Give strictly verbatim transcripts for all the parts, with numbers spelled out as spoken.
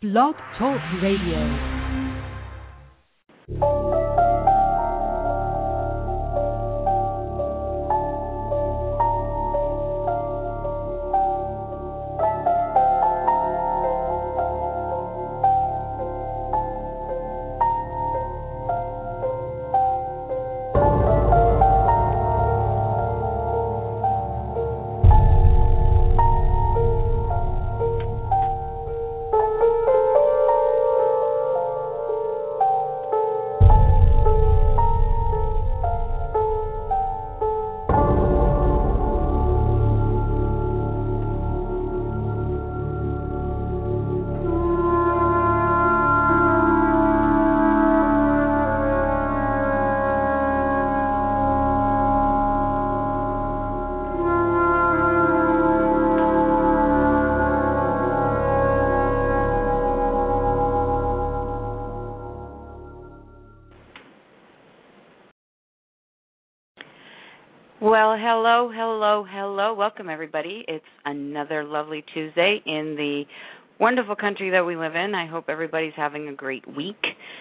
Blog Talk Radio. Well, hello, hello, hello. Welcome, everybody. It's another lovely Tuesday in the wonderful country that we live in. I hope everybody's having a great week.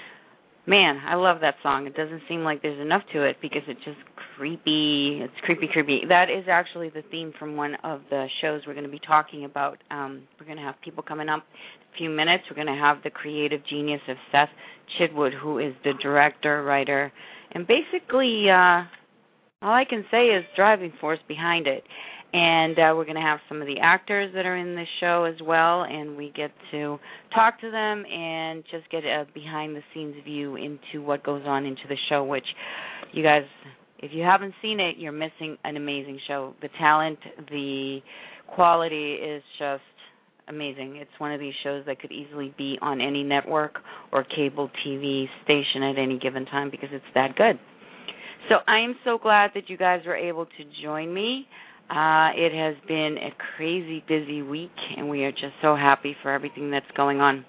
Man, I love that song. It doesn't seem like there's enough to it because it's just creepy. It's creepy, creepy. That is actually the theme from one of the shows we're going to be talking about. Um, we're going to have people coming up in a few minutes. We're going to have the creative genius of Seth Chidwood, who is the director, writer, and basically... Uh, all I can say is driving force behind it. And uh, we're going to have some of the actors that are in the show as well, and we get to talk to them and just get a behind-the-scenes view into what goes on into the show, which you guys, if you haven't seen it, you're missing an amazing show. The talent, the quality is just amazing. It's one of these shows that could easily be on any network or cable T V station at any given time because it's that good. So I am so glad that you guys were able to join me. Uh, it has been a crazy busy week, and we are just so happy for everything that's going on.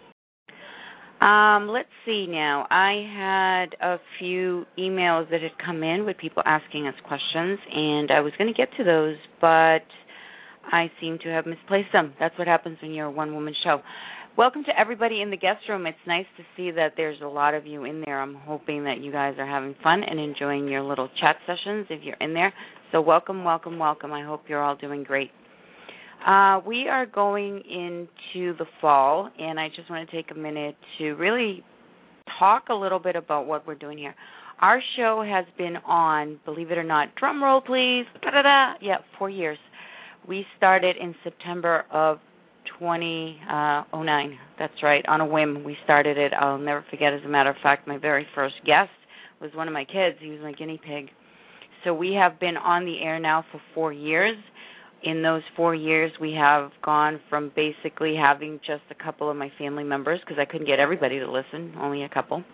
Um, let's see now. I had a few emails that had come in with people asking us questions, and I was going to get to those, but I seem to have misplaced them. That's what happens when you're a one-woman show. Welcome to everybody in the guest room. It's nice to see that there's a lot of you in there. I'm hoping that you guys are having fun and enjoying your little chat sessions if you're in there. So welcome, welcome, welcome. I hope you're all doing great. Uh, we are going into the fall, and I just want to take a minute to really talk a little bit about what we're doing here. Our show has been on, believe it or not, drum roll please, da-da-da, yeah, four years. We started in September of twenty oh nine. That's right. On a whim, we started it. I'll never forget. As a matter of fact, my very first guest was one of my kids. He was my guinea pig. So we have been on the air now for four years. In those four years, we have gone from basically having just a couple of my family members, because I couldn't get everybody to listen, only a couple.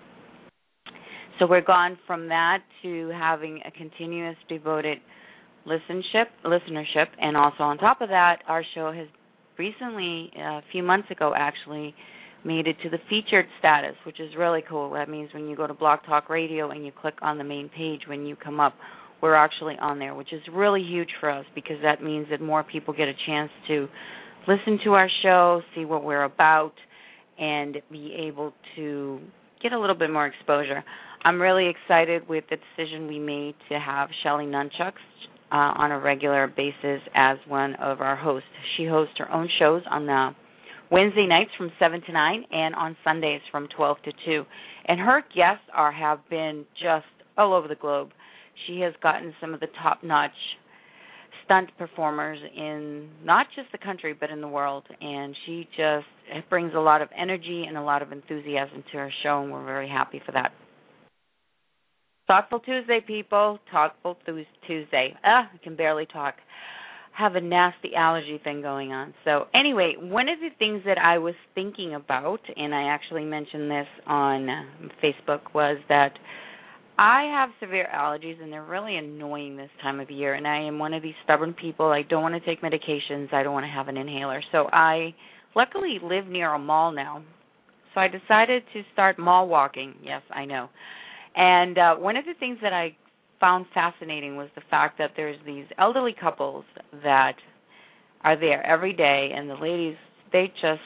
So we're gone from that to having a continuous devoted listenership, listenership, and also on top of that, our show has recently, uh, a few months ago actually, made it to the featured status, which is really cool. That means when you go to Blog Talk Radio and you click on the main page, when you come up, we're actually on there, which is really huge for us because that means that more people get a chance to listen to our show, see what we're about, and be able to get a little bit more exposure. I'm really excited with the decision we made to have Shelly Nunchucks Uh, on a regular basis as one of our hosts. She hosts her own shows on uh, Wednesday nights from seven to nine and on Sundays from twelve to two. And her guests are have been just all over the globe. She has gotten some of the top-notch stunt performers in not just the country but in the world. And she just it brings a lot of energy and a lot of enthusiasm to her show, and we're very happy for that. Thoughtful Tuesday, people. Thoughtful Tuesday. Ah, I can barely talk. Have a nasty allergy thing going on. So anyway, one of the things that I was thinking about, and I actually mentioned this on Facebook, was that I have severe allergies, and they're really annoying this time of year. And I am one of these stubborn people. I don't want to take medications. I don't want to have an inhaler. So I luckily live near a mall now. So I decided to start mall walking. Yes, I know. And uh, one of the things that I found fascinating was the fact that there's these elderly couples that are there every day, and the ladies, they just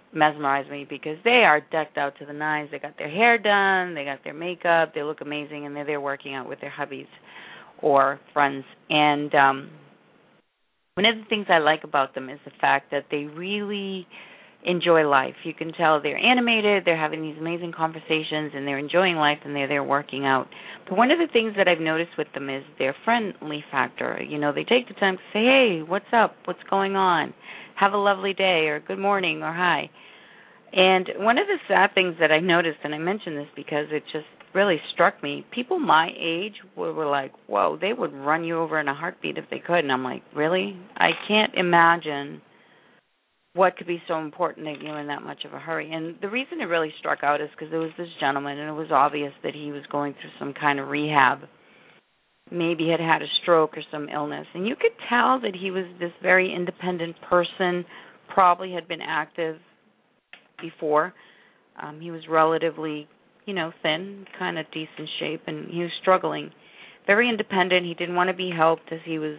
mesmerize me because they are decked out to the nines. They got their hair done, they got their makeup, they look amazing, and they're there working out with their hubbies or friends. And um, one of the things I like about them is the fact that they really enjoy life. You can tell they're animated, they're having these amazing conversations, and they're enjoying life, and they're there working out. But one of the things that I've noticed with them is their friendly factor. You know, they take the time to say, hey, what's up? What's going on? Have a lovely day, or good morning, or hi. And one of the sad things that I noticed, and I mentioned this because it just really struck me, people my age were, were like, whoa, they would run you over in a heartbeat if they could. And I'm like, really? I can't imagine what could be so important that you're in that much of a hurry. And the reason it really struck out is because there was this gentleman, and it was obvious that he was going through some kind of rehab. Maybe he had had a stroke or some illness. And you could tell that he was this very independent person, probably had been active before. Um, he was relatively, you know, thin, kind of decent shape, and he was struggling. Very independent. He didn't want to be helped as he was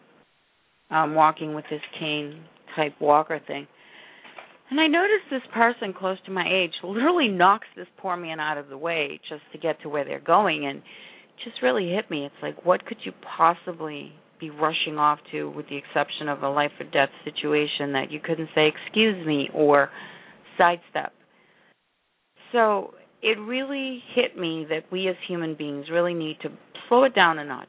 um, walking with his cane-type walker thing. And I noticed this person close to my age literally knocks this poor man out of the way just to get to where they're going, and it just really hit me. It's like, what could you possibly be rushing off to, with the exception of a life or death situation, that you couldn't say, excuse me, or sidestep? So it really hit me that we as human beings really need to slow it down a notch.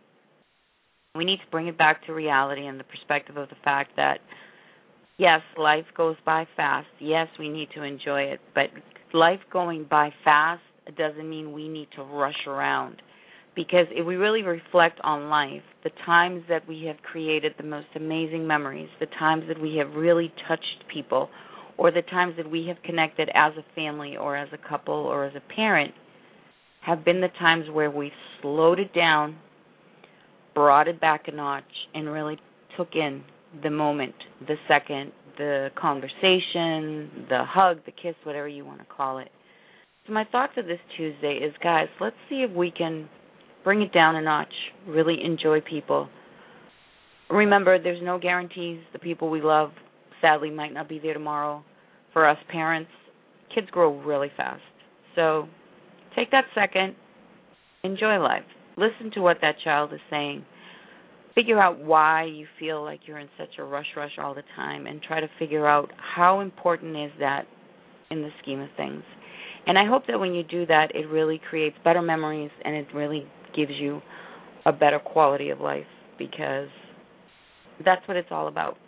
We need to bring it back to reality and the perspective of the fact that, yes, life goes by fast. Yes, we need to enjoy it. But life going by fast doesn't mean we need to rush around. Because if we really reflect on life, the times that we have created the most amazing memories, the times that we have really touched people, or the times that we have connected as a family or as a couple or as a parent, have been the times where we've slowed it down, brought it back a notch, and really took in the moment, the second, the conversation, the hug, the kiss, whatever you want to call it. So my thoughts of this Tuesday is, guys, let's see if we can bring it down a notch, really enjoy people. Remember, there's no guarantees. The people we love, sadly, might not be there tomorrow. For us parents, kids grow really fast. So take that second, enjoy life. Listen to what that child is saying. Figure out why you feel like you're in such a rush, rush all the time, and try to figure out how important is that in the scheme of things. And I hope that when you do that, it really creates better memories, and it really gives you a better quality of life, because that's what it's all about.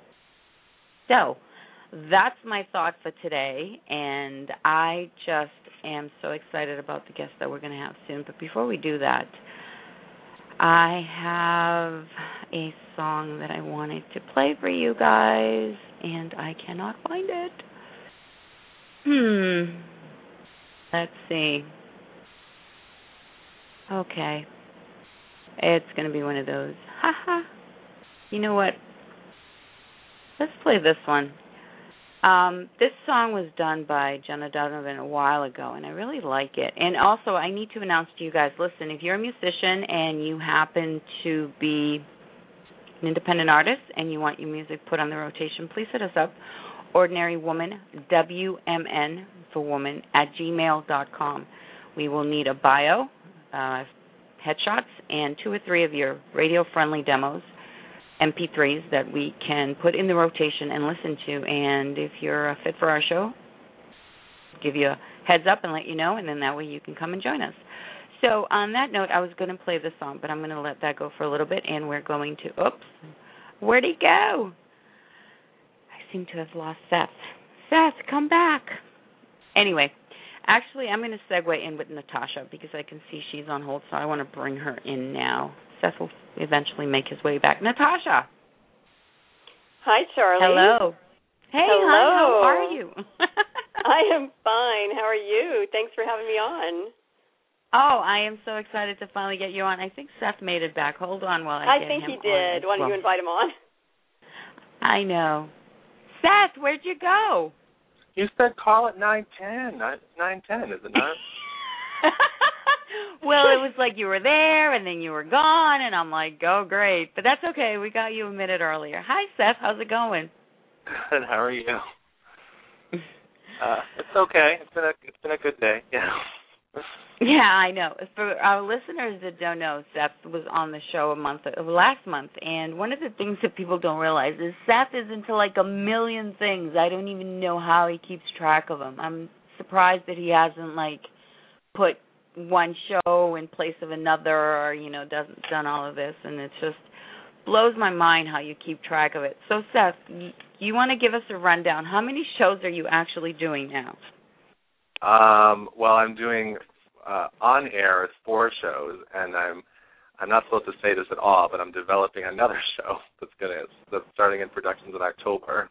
So that's my thought for today, and I just am so excited about the guest that we're going to have soon. But before we do that, I have a song that I wanted to play for you guys, and I cannot find it. Hmm. Let's see. Okay. It's going to be one of those. Haha. You know what? Let's play this one. Um, this song was done by Jenna Donovan a while ago, and I really like it. And also, I need to announce to you guys, listen, if you're a musician and you happen to be an independent artist and you want your music put on the rotation, please hit us up. Ordinary Woman, W M N for woman, at gmail dot com. We will need a bio, uh, headshots, and two or three of your radio-friendly demos, M P threes that we can put in the rotation and listen to. And if you're a fit for our show, give you a heads up and let you know, and then that way you can come and join us. So on that note, I was going to play this song, but I'm going to let that go for a little bit, and we're going to, oops, where'd he go? I seem to have lost Seth. Seth, come back. Anyway, actually, I'm going to segue in with Natasha because I can see she's on hold, so I want to bring her in now. Seth will eventually make his way back. Natasha. Hi, Charlie. Hello. Hey, Hello. hon, how are you? I am fine. How are you? Thanks for having me on. Oh, I am so excited to finally get you on. I think Seth made it back. Hold on while I, I get think him he did. on. Why don't you invite him on? I know. Seth, where'd you go? You said call at nine ten. nine ten, is it not? Well, it was like you were there and then you were gone, and I'm like, oh, great. But that's okay. We got you a minute earlier. Hi, Seth. How's it going? Good. How are you? Uh, it's okay. It's been a it's been a good day. Yeah. Yeah, I know. For our listeners that don't know, Seth was on the show a month uh, last month, and one of the things that people don't realize is Seth is into like a million things. I don't even know how he keeps track of them. I'm surprised that he hasn't like put one show in place of another, or you know, doesn't done all of this, and it just blows my mind how you keep track of it. So, Seth, you, you want to give us a rundown? How many shows are you actually doing now? Um, well, I'm doing uh, on air. It's four shows, and I'm I'm not supposed to say this at all, but I'm developing another show that's gonna that's starting in productions in October.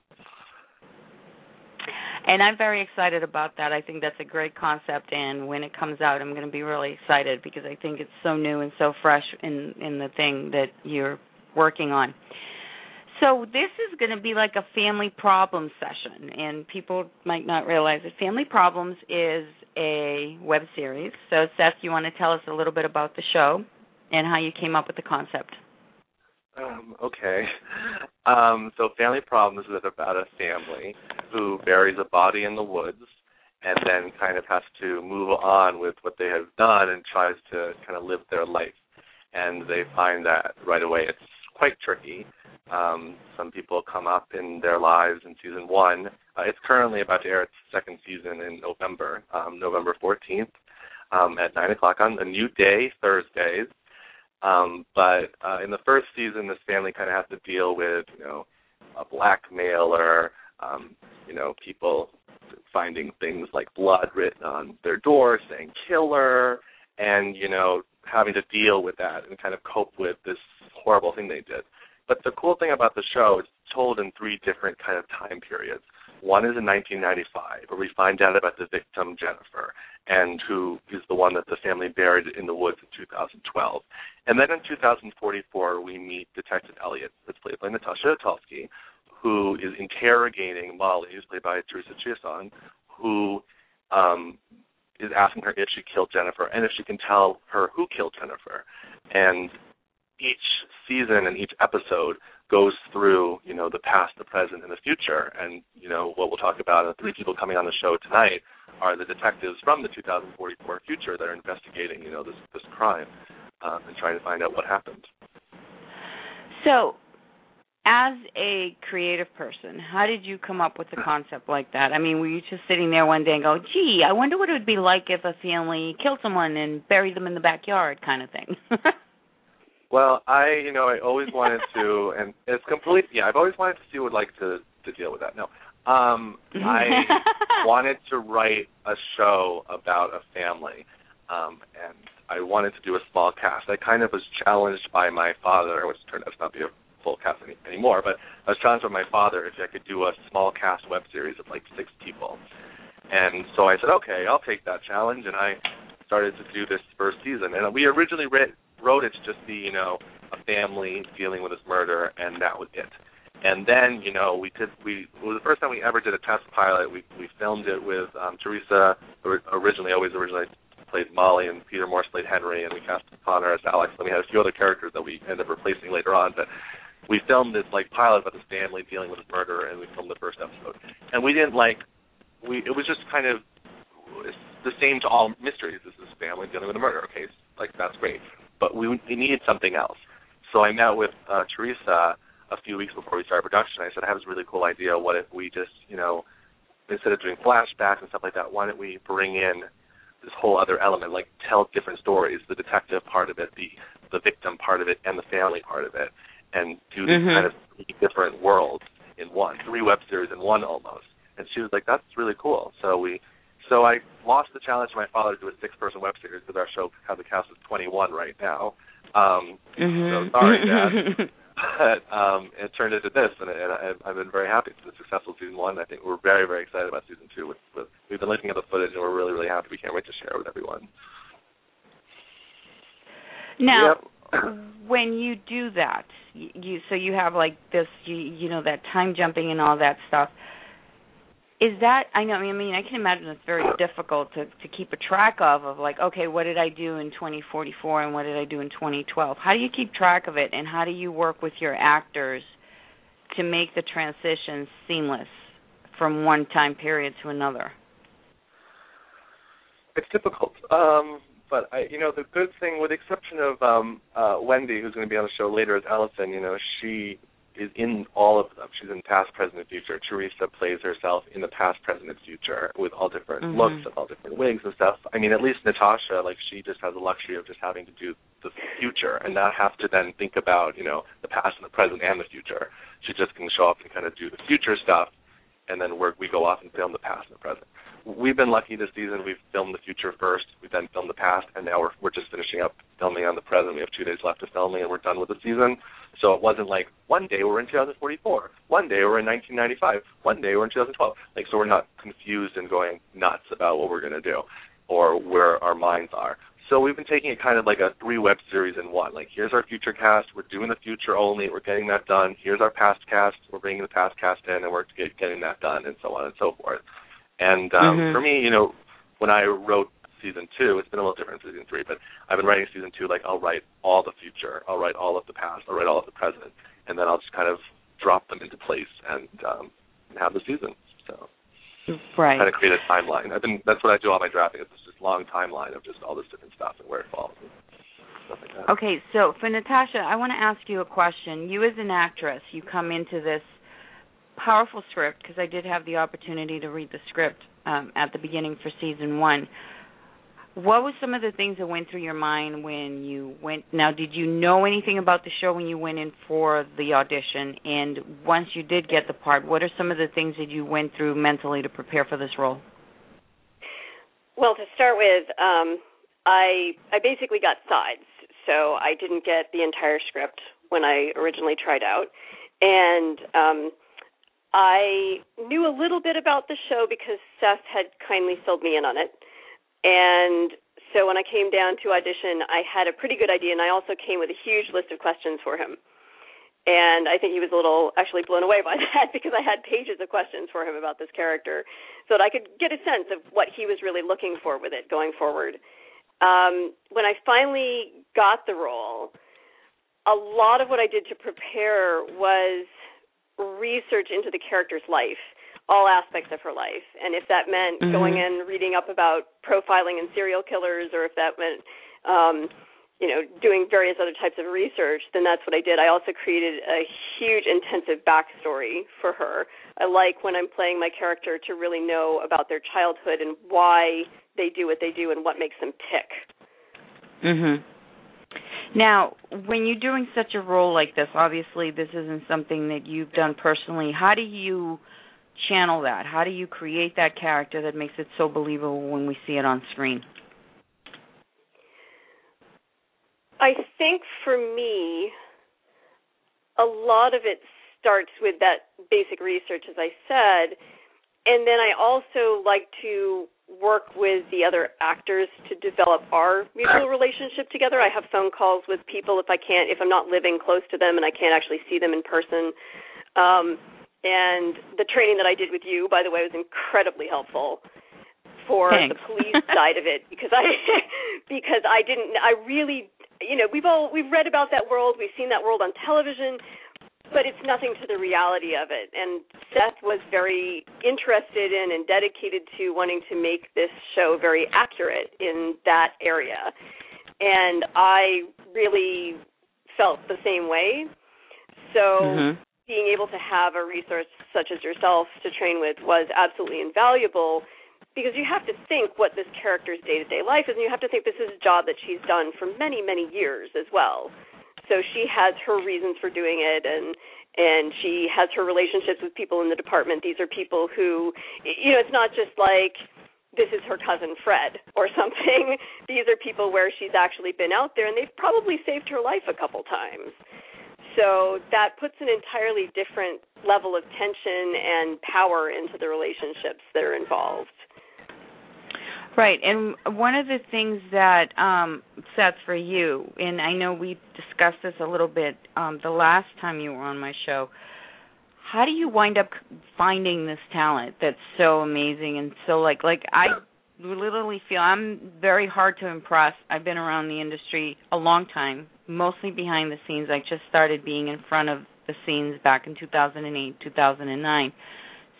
And I'm very excited about that. I think that's a great concept, and when it comes out, I'm going to be really excited because I think it's so new and so fresh in, in the thing that you're working on. So this is going to be like a family problem session, and people might not realize that Family Problems is a web series. So, Seth, you want to tell us a little bit about the show and how you came up with the concept? Um, okay. Um, so Family Problems is about a family who buries a body in the woods and then kind of has to move on with what they have done and tries to kind of live their life. And they find that right away it's quite tricky. Um, some people come up in their lives in season one. Uh, it's currently about to air its second season in November, um, November fourteenth um, at nine o'clock on a new day, Thursdays. Um, but uh, in the first season, this family kind of has to deal with, you know, a blackmailer, um, you know, people finding things like blood written on their door saying killer, and, you know, having to deal with that and kind of cope with this horrible thing they did. But the cool thing about the show, it's told in three different kind of time periods. One is in nineteen ninety-five, where we find out about the victim, Jennifer, and who is the one that the family buried in the woods in two thousand twelve. And then in two thousand forty-four, we meet Detective Elliot, that's played by Natasha Atulski, who is interrogating Molly, who's played by Teresa Chiasson, who um, is asking her if she killed Jennifer and if she can tell her who killed Jennifer. And each season and each episode goes through, you know, the past, the present, and the future. And, you know, what we'll talk about, the three people coming on the show tonight are the detectives from the two thousand forty-four future that are investigating, you know, this, this crime um, and trying to find out what happened. So, as a creative person, how did you come up with a concept like that? I mean, were you just sitting there one day and go, gee, I wonder what it would be like if a family killed someone and buried them in the backyard kind of thing? Well, I, you know, I always wanted to, and it's complete, yeah, I've always wanted to see what like to, to deal with that. No. Um, I wanted to write a show about a family, um, and I wanted to do a small cast. I kind of was challenged by my father, which turned out to not be a full cast any, anymore, but I was challenged by my father if I could do a small cast web series of like six people. And so I said, okay, I'll take that challenge, and I started to do this first season. And we originally read, wrote it to just be, you know, a family dealing with this murder, and that was it. And then, you know, we did, we, it was the first time we ever did a test pilot. We we filmed it with um, Teresa, originally, always originally played Molly, and Peter Morse played Henry, and we cast Connor as Alex, and we had a few other characters that we ended up replacing later on. But we filmed this, like, pilot about this family dealing with this murder, and we filmed the first episode. And we didn't, like, we it was just kind of the same to all mysteries. This is family dealing with a murder. Okay, like, that's great. But we, we needed something else. So I met with uh, Teresa a few weeks before we started production. I said, I have this really cool idea. What if we just, you know, instead of doing flashbacks and stuff like that, why don't we bring in this whole other element, like tell different stories, the detective part of it, the the victim part of it, and the family part of it, and do these mm-hmm. kind of three different worlds in one, three web series in one almost. And she was like, that's really cool. So we, so I lost the challenge to my father to do a six-person web series because our show has a cast of twenty-one right now. Um, mm-hmm. So sorry, Dad. But um, it turned into this, and, and I, I've been very happy. It's been a successful season one. I think we're very, very excited about season two. With, with, we've been looking at the footage, and we're really, really happy. We can't wait to share it with everyone. Now, yep. When you do that, you so you have like this, you, you know, that time jumping and all that stuff. Is that, I know, I mean, I can imagine it's very difficult to, to keep a track of, of like, okay, what did I do in twenty forty-four and what did I do in twenty twelve? How do you keep track of it, and how do you work with your actors to make the transition seamless from one time period to another? It's difficult. Um, but, I, you know, the good thing, with the exception of um, uh, Wendy, who's going to be on the show later as Allison, you know, she is in all of them. She's in past, present, and future. Teresa plays herself in the past, present, and future with all different mm-hmm. looks and all different wigs and stuff. I mean, at least Natasha, like, she just has the luxury of just having to do the future and not have to then think about, you know, the past and the present and the future. She just can show up and kind of do the future stuff, and then we're, we go off and film the past and the present. We've been lucky this season. We've filmed the future first. We then filmed the past, and now we're we're just finishing up filming on the present. We have two days left of filming, and we're done with the season. So it wasn't like one day we're in two thousand forty-four, one day we're in nineteen ninety-five, one day we're in two thousand twelve. Like, so we're not confused and going nuts about what we're going to do or where our minds are. So we've been taking it kind of like a three web series in one. Like, here's our future cast. We're doing the future only. We're getting that done. Here's our past cast. We're bringing the past cast in, and we're get, getting that done, and so on and so forth. And um, mm-hmm. for me, you know, when I wrote season two, it's been a little different than season three, but I've been writing season two, like, I'll write all the future, I'll write all of the past, I'll write all of the present, and then I'll just kind of drop them into place and, um, and have the season. So right. kind of create a timeline. I've been that's what I do all my drafting. It's just a long timeline of just all this different stuff and where it falls and stuff like that. Okay, so for Natasha, I want to ask you a question. You as an actress, you come into this powerful script, because I did have the opportunity to read the script um, at the beginning for season one. What were some of the things that went through your mind when you went? Now, did you know anything about the show when you went in for the audition? And once you did get the part, what are some of the things that you went through mentally to prepare for this role? Well, to start with, um, I I basically got sides, so I didn't get the entire script when I originally tried out, and um, I knew a little bit about the show because Seth had kindly filled me in on it. And so when I came down to audition, I had a pretty good idea, and I also came with a huge list of questions for him. And I think he was a little actually blown away by that because I had pages of questions for him about this character so that I could get a sense of what he was really looking for with it going forward. Um, when I finally got the role, a lot of what I did to prepare was research into the character's life, all aspects of her life. And if that meant mm-hmm. going in, reading up about profiling and serial killers, or if that meant, um, you know, doing various other types of research, then that's what I did. I also created a huge, intensive backstory for her. I like when I'm playing my character to really know about their childhood and why they do what they do and what makes them tick. Mm-hmm. Now, when you're doing such a role like this, obviously this isn't something that you've done personally. How do you channel that? How do you create that character that makes it so believable when we see it on screen? I think for me, a lot of it starts with that basic research, as I said, and then I also like to work with the other actors to develop our mutual relationship together. I have phone calls with people if I can't, if I'm not living close to them and I can't actually see them in person. Um, and the training that I did with you, by the way, was incredibly helpful for Thanks. the police side of it because I because I didn't I really you know we've all we've read about that world, we've seen that world on television, but it's nothing to the reality of it. And Seth was very interested in and dedicated to wanting to make this show very accurate in that area. And I really felt the same way. So mm-hmm. being able to have a resource such as yourself to train with was absolutely invaluable because you have to think what this character's day-to-day life is, and you have to think this is a job that she's done for many, many years as well. So she has her reasons for doing it, and and she has her relationships with people in the department. These are people who, you know, it's not just like this is her cousin Fred or something. These are people where she's actually been out there, and they've probably saved her life a couple times. So that puts an entirely different level of tension and power into the relationships that are involved. Right, and one of the things that, um, Seth, for you, and I know we discussed this a little bit um, the last time you were on my show, how do you wind up finding this talent that's so amazing and so, like, like I literally feel I'm very hard to impress. I've been around the industry a long time, mostly behind the scenes. I just started being in front of the scenes back in two thousand eight, two thousand nine.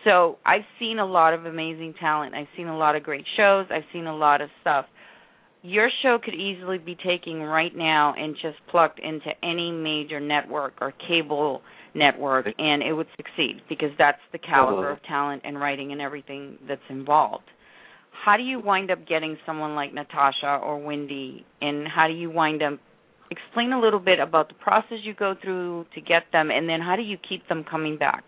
So I've seen a lot of amazing talent. I've seen a lot of great shows. I've seen a lot of stuff. Your show could easily be taken right now and just plugged into any major network or cable network, and it would succeed because that's the caliber of talent and writing and everything that's involved. How do you wind up getting someone like Natasha or Wendy, and how do you wind up – explain a little bit about the process you go through to get them, and then how do you keep them coming back?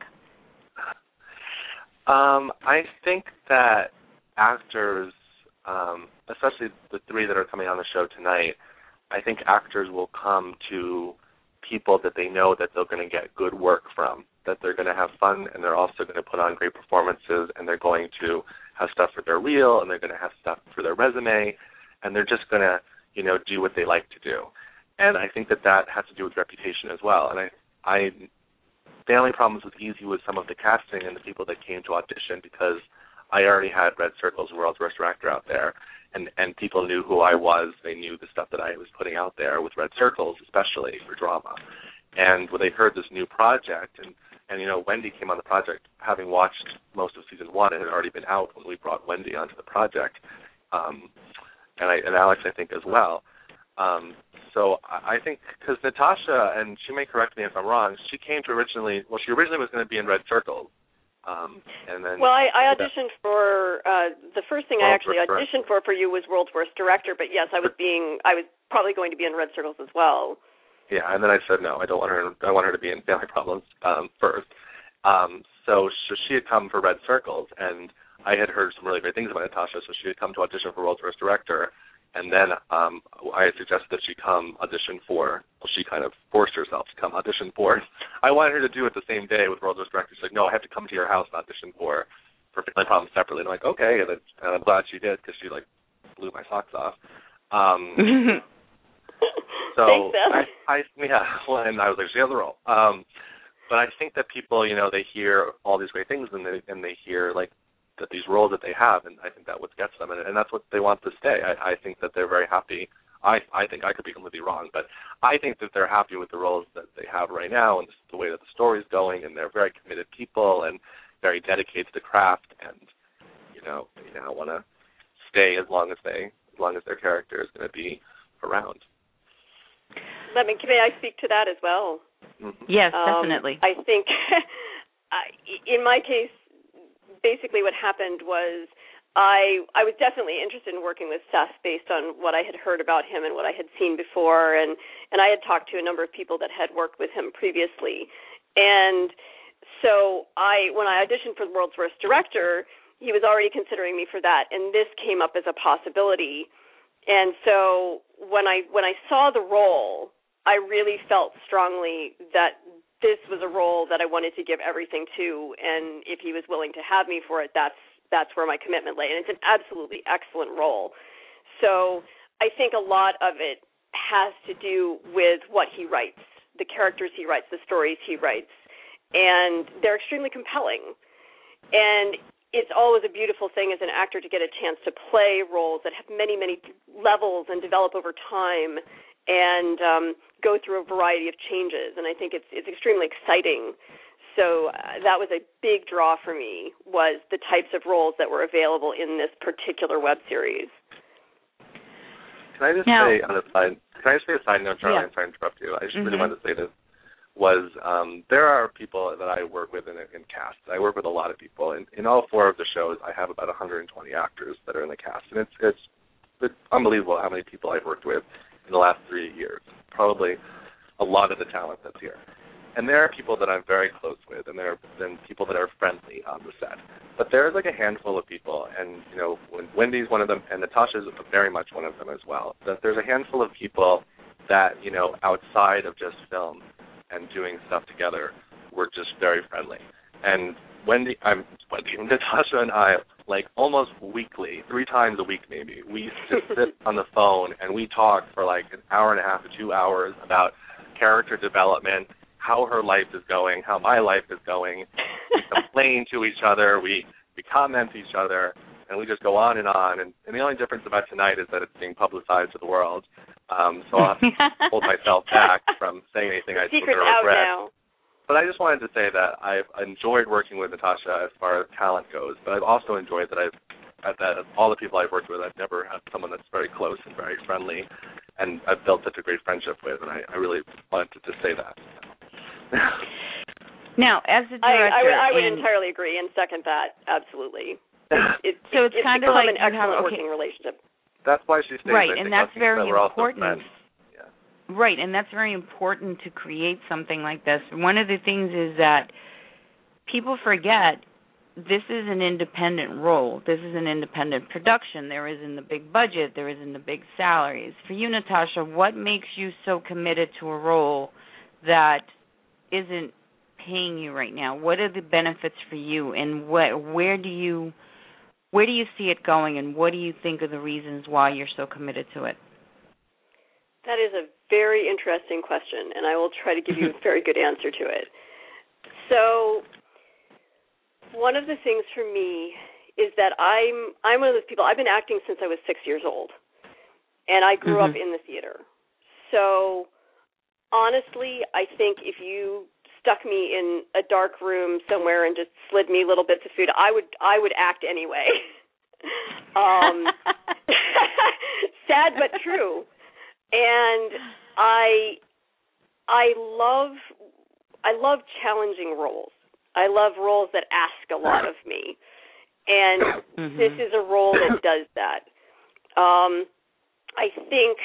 Um, I think that actors, um, especially the three that are coming on the show tonight, I think actors will come to people that they know that they're going to get good work from, that they're going to have fun, and they're also going to put on great performances, and they're going to have stuff for their reel, and they're going to have stuff for their resume, and they're just going to, you know, do what they like to do. And I think that that has to do with reputation as well. And I, I the only problems with Easy was some of the casting and the people that came to audition, because I already had Red Circle's World's Worst Director out there, and, and people knew who I was. They knew the stuff that I was putting out there with Red Circles, especially for drama. And when they heard this new project, and, and you know, Wendy came on the project, having watched most of season one, it had already been out when we brought Wendy onto the project, um, and, I, and Alex, I think, as well. Um, so I think, because Natasha, and she may correct me if I'm wrong, she came to originally, well, she originally was going to be in Red Circles. Um, and then well, I, I auditioned that, for, uh, the first thing I actually auditioned for for you was World's Worst Director, but yes, I was being, I was probably going to be in Red Circles as well. Yeah, and then I said, no, I don't want her, I want her to be in Family Problems um, first. Um, so, so she had come for Red Circles, and I had heard some really great things about Natasha, so she had come to audition for World's Worst Director. And then um, I suggested that she come audition for, well, she kind of forced herself to come audition for. I wanted her to do it the same day with World's Worst Director. She's like, no, I have to come to your house and audition for, for Family Problems separately. And I'm like, okay, and, then, and I'm glad she did, because she, like, blew my socks off. Um, so, Thanks, I, I, yeah, well, and I was like, she has a role. Um, but I think that people, you know, they hear all these great things, and they, and they hear, like, that these roles that they have, and I think that what gets them, and, and that's what they want to stay. I, I think that they're very happy. I I think I could be completely wrong, but I think that they're happy with the roles that they have right now, and the way that the story's going, and they're very committed people and very dedicated to the craft, and you know, they now want to stay as long as they, as long as their character is going to be around. Let me, may I speak to that as well? Mm-hmm. Yes, um, definitely. I think, in my case, basically what happened was I I was definitely interested in working with Seth based on what I had heard about him and what I had seen before, and, and I had talked to a number of people that had worked with him previously. And so I when I auditioned for the World's Worst Director, he was already considering me for that, and this came up as a possibility. And so when I when I saw the role, I really felt strongly that this was a role that I wanted to give everything to, and if he was willing to have me for it, that's that's where my commitment lay. And it's an absolutely excellent role. So I think a lot of it has to do with what he writes, the characters he writes, the stories he writes, and they're extremely compelling. And it's always a beautiful thing as an actor to get a chance to play roles that have many, many levels and develop over time, and um, go through a variety of changes, and I think it's it's extremely exciting. So uh, that was a big draw for me, was the types of roles that were available in this particular web series. Can I just now, say on a side? Can I just say a side note, Charlie? Yeah. I'm sorry to interrupt you. I just mm-hmm. really wanted to say this. Was um, there are people that I work with in, in cast. I work with a lot of people, and in all four of the shows, I have about one hundred twenty actors that are in the cast, and it's it's, it's unbelievable how many people I've worked with in the last three years, probably a lot of the talent that's here. And there are people that I'm very close with, and there are then people that are friendly on the set. But there's like a handful of people, and you know, when Wendy's one of them, and Natasha's very much one of them as well. That there's a handful of people that, you know, outside of just film and doing stuff together, we're just very friendly. And Wendy, I'm Wendy, Natasha and I, like almost weekly, three times a week maybe, we just sit on the phone and we talk for like an hour and a half to two hours about character development, how her life is going, how my life is going. We complain to each other, we, we comment to each other, and we just go on and on. And, and the only difference about tonight is that it's being publicized to the world. Um, so I'll have to hold myself back from saying anything I Secret's out now. but I just wanted to say that I've enjoyed working with Natasha as far as talent goes, but I've also enjoyed that I've that all the people I've worked with, I've never had someone that's very close and very friendly, and I've built such a great friendship with, and I, I really wanted to say that. Now, as a director, I, I would, I would and, entirely agree and second that. Absolutely. It, so it's, it's kind of like an excellent have, okay. working relationship. That's why she stays. Right, and that's very that important. Yeah. Right, and that's very important to create something like this. One of the things is that people forget this is an independent role. This is an independent production. There isn't the big budget. There isn't the big salaries. For you, Natasha, what makes you so committed to a role that isn't paying you right now? What are the benefits for you, and what, where do you where do you see it going, and what do you think are the reasons why you're so committed to it? That is a very interesting question, and I will try to give you a very good answer to it. So one of the things for me is that I'm I'm one of those people, I've been acting since I was six years old, and I grew mm-hmm. up in the theater. So honestly, I think if you stuck me in a dark room somewhere and just slid me little bits of food, I would I would act anyway. um, sad but true. And I I love I love challenging roles. I love roles that ask a lot of me, and mm-hmm. this is a role that does that. Um, I think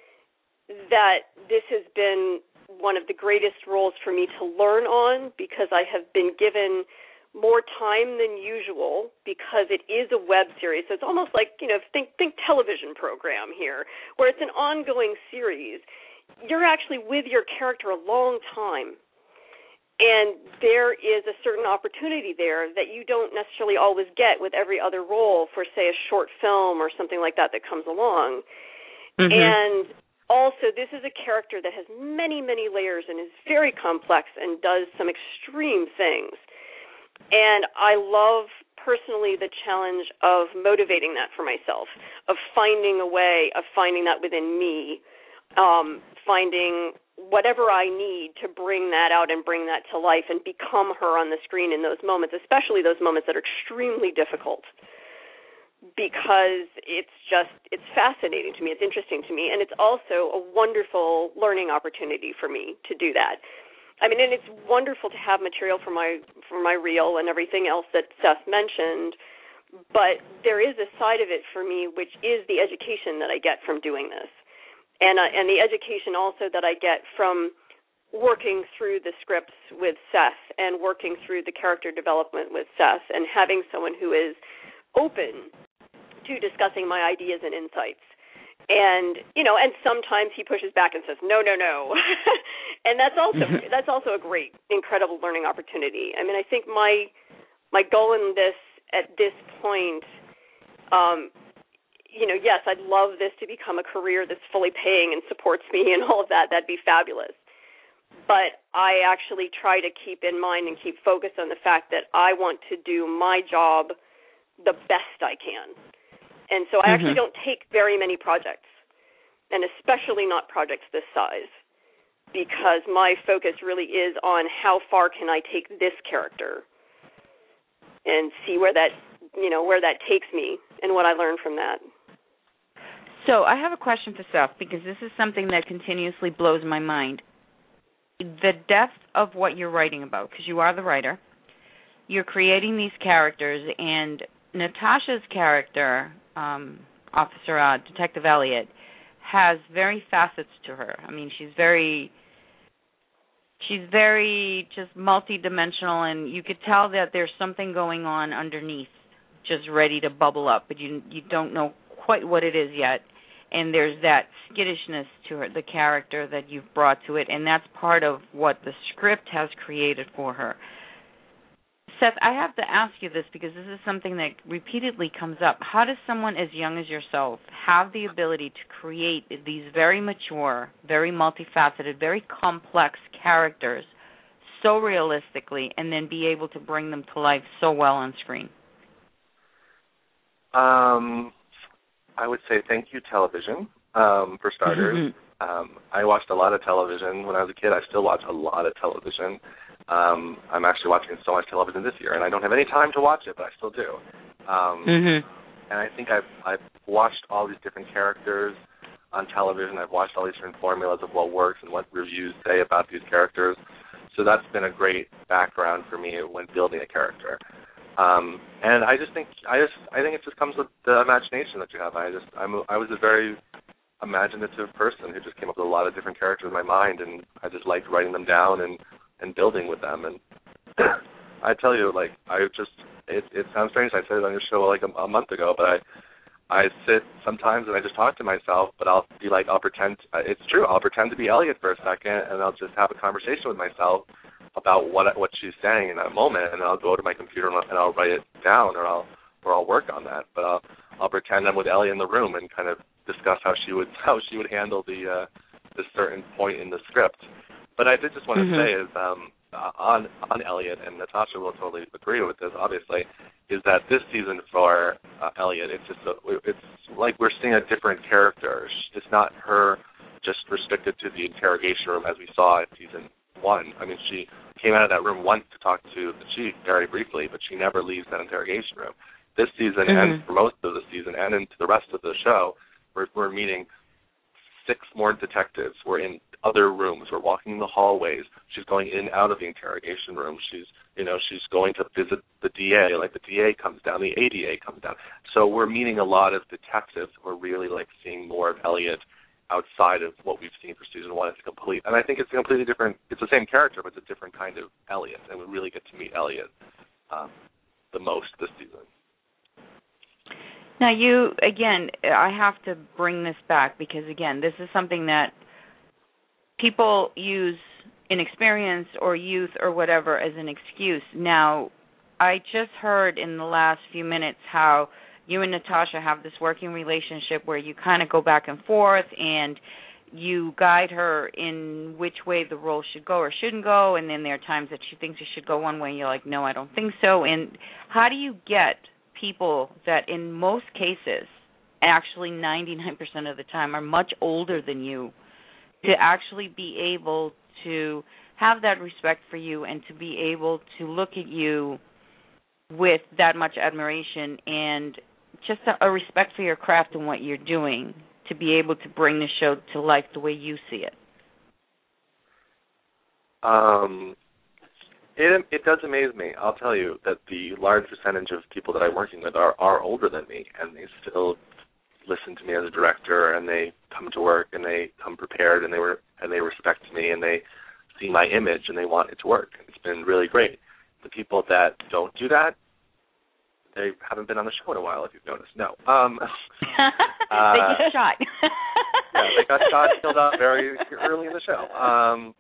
that this has been one of the greatest roles for me to learn on, because I have been given more time than usual, because it is a web series. So it's almost like, you know, think think television program here, where it's an ongoing series. You're actually with your character a long time. And there is a certain opportunity there that you don't necessarily always get with every other role for, say, a short film or something like that that comes along. Mm-hmm. And also, this is a character that has many, many layers and is very complex and does some extreme things. And I love, personally, the challenge of motivating that for myself, of finding a way, of finding that within me, um, finding whatever I need to bring that out and bring that to life and become her on the screen in those moments, especially those moments that are extremely difficult, because it's just, it's fascinating to me, it's interesting to me, and it's also a wonderful learning opportunity for me to do that. I mean, and it's wonderful to have material for my for my reel and everything else that Seth mentioned, but there is a side of it for me, which is the education that I get from doing this. And uh, and the education also that I get from working through the scripts with Seth and working through the character development with Seth and having someone who is open to discussing my ideas and insights. And, you know, and sometimes he pushes back and says, no, no, no. And that's also that's also a great, incredible learning opportunity. I mean, I think my my goal in this at this point, um, you know, yes, I'd love this to become a career that's fully paying and supports me and all of that. That'd be fabulous. But I actually try to keep in mind and keep focused on the fact that I want to do my job the best I can. And so I mm-hmm. actually don't take very many projects, and especially not projects this size, because my focus really is on how far can I take this character and see where that, you know, where that takes me and what I learn from that. So I have a question for Seth, because this is something that continuously blows my mind. The depth of what you're writing about, because you are the writer, you're creating these characters, and Natasha's character, um, Officer uh, Detective Elliott, has very facets to her. I mean, she's very, she's very just multidimensional, and you could tell that there's something going on underneath, just ready to bubble up, but you you don't know quite what it is yet. And there's that skittishness to her, the character that you've brought to it, and that's part of what the script has created for her. Seth, I have to ask you this, because this is something that repeatedly comes up. How does someone as young as yourself have the ability to create these very mature, very multifaceted, very complex characters so realistically, and then be able to bring them to life so well on screen? Um... I would say thank you, television, um, for starters. Mm-hmm. Um, I watched a lot of television when I was a kid. I still watch a lot of television. Um, I'm actually watching so much television this year, and I don't have any time to watch it, but I still do. Um, mhm. And I think I've I've watched all these different characters on television. I've watched all these different formulas of what works and what reviews say about these characters. So that's been a great background for me when building a character. Um, and I just think I just I think it just comes with the imagination that you have. I just I'm a, I was a very imaginative person who just came up with a lot of different characters in my mind, and I just liked writing them down and, and building with them. And I tell you, like I just it it sounds strange. I said it on your show like a, a month ago, but I I sit sometimes and I just talk to myself, but I'll be like I'll pretend it's true. I'll pretend to be Elliot for a second, and I'll just have a conversation with myself about what what she's saying in that moment, and I'll go to my computer and I'll, and I'll write it down, or I'll or I'll work on that. But I'll I'll pretend I'm with Ellie in the room and kind of discuss how she would how she would handle the uh, this certain point in the script. But I did just want to mm-hmm. say is um, uh, on on Elliot, and Natasha will totally agree with this, obviously, is that this season for uh, Elliot, it's just a, it's like we're seeing a different character. It's not her just restricted to the interrogation room as we saw in season one. I mean, she came out of that room once to talk to the chief very briefly, but she never leaves that interrogation room. This season, mm-hmm. and for most of the season, and into the rest of the show, we're, we're meeting six more detectives. We're in other rooms. We're walking in the hallways. She's going in and out of the interrogation room. She's, you know, she's going to visit the D A. Like the D A comes down, the A D A comes down. So we're meeting a lot of detectives. We're really like seeing more of Elliot outside of what we've seen for season one. It's complete, and I think it's a completely different. It's the same character, but it's a different kind of Elliot, and we really get to meet Elliot um, the most this season. Now, you, again, I have to bring this back because, again, this is something that people use inexperience or youth or whatever as an excuse. Now, I just heard in the last few minutes how you and Natasha have this working relationship where you kind of go back and forth and you guide her in which way the role should go or shouldn't go, and then there are times that she thinks it should go one way and you're like, no, I don't think so. And how do you get people that in most cases, actually ninety-nine percent of the time, are much older than you to actually be able to have that respect for you and to be able to look at you with that much admiration and just a, a respect for your craft and what you're doing to be able to bring the show to life the way you see it? Um, it it does amaze me. I'll tell you that the large percentage of people that I'm working with are, are older than me, and they still listen to me as a director, and they come to work, and they come prepared, and they were and they respect me, and they see my image, and they want it to work. It's been really great. The people that don't do that, they haven't been on the show in a while, if you've noticed. No. Um, uh, they get shot. yeah, they got shot, killed off very early in the show. Um,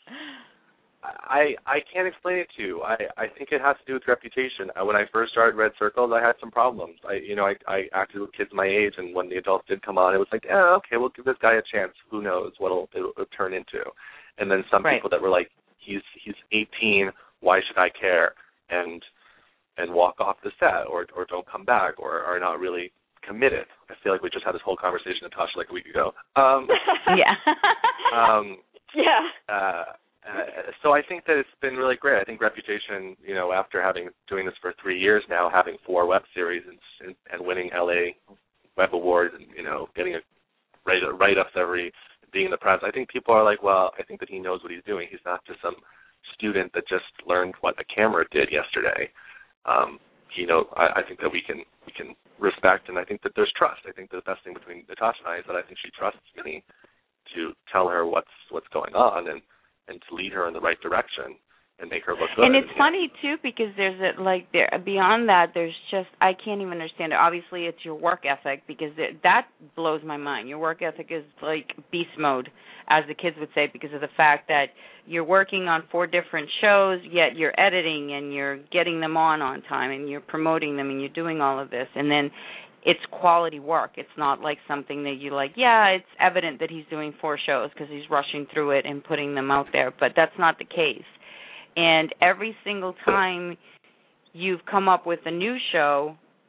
I I can't explain it to you. I, I think it has to do with reputation. When I first started Red Circles, I had some problems. I you know I, I acted with kids my age, and when the adults did come on, it was like, yeah, okay, we'll give this guy a chance. Who knows what it'll, it'll, it'll turn into? And then some right. people that were like, he's he's eighteen. Why should I care? And and walk off the set, or or don't come back, or are not really committed. I feel like we just had this whole conversation, Natasha, like a week ago. Um, yeah. um, yeah. Uh, Uh, so I think that it's been really great. I think reputation, you know, after having doing this for three years now, having four web series and, and, and winning L A Web Awards, and you know, getting a write write-ups every, being in the press, I think people are like, well, I think that he knows what he's doing. He's not just some student that just learned what a camera did yesterday. Um, you know, I, I think that we can we can respect, and I think that there's trust. I think the best thing between Natasha and I is that I think she trusts me to tell her what's what's going on, and and to lead her in the right direction and make her look good. And it's yeah. funny, too, because there's, a, like, there beyond that, there's just, I can't even understand it. Obviously, it's your work ethic, because it, that blows my mind. Your work ethic is, like, beast mode, as the kids would say, because of the fact that you're working on four different shows, yet you're editing, and you're getting them on on time, and you're promoting them, and you're doing all of this. And then it's quality work. It's not like something that you like, yeah, it's evident that he's doing four shows because he's rushing through it and putting them out there, but that's not the case. And every single time you've come up with a new show,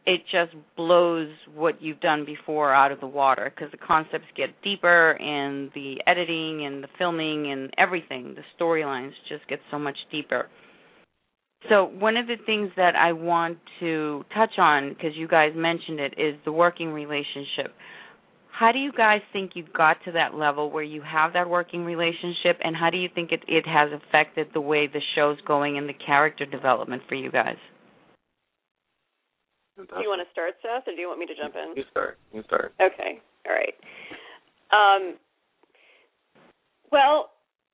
it just blows what you've done before out of the water because the concepts get deeper and the editing and the filming and everything, the storylines just get so much deeper. So one of the things that I want to touch on, because you guys mentioned it, is the working relationship. How do you guys think you got to that level where you have that working relationship, and how do you think it, it has affected the way the show's going and the character development for you guys? Do you want to start, Seth, or do you want me to jump in? You start. You start. Okay. All right. Um, well,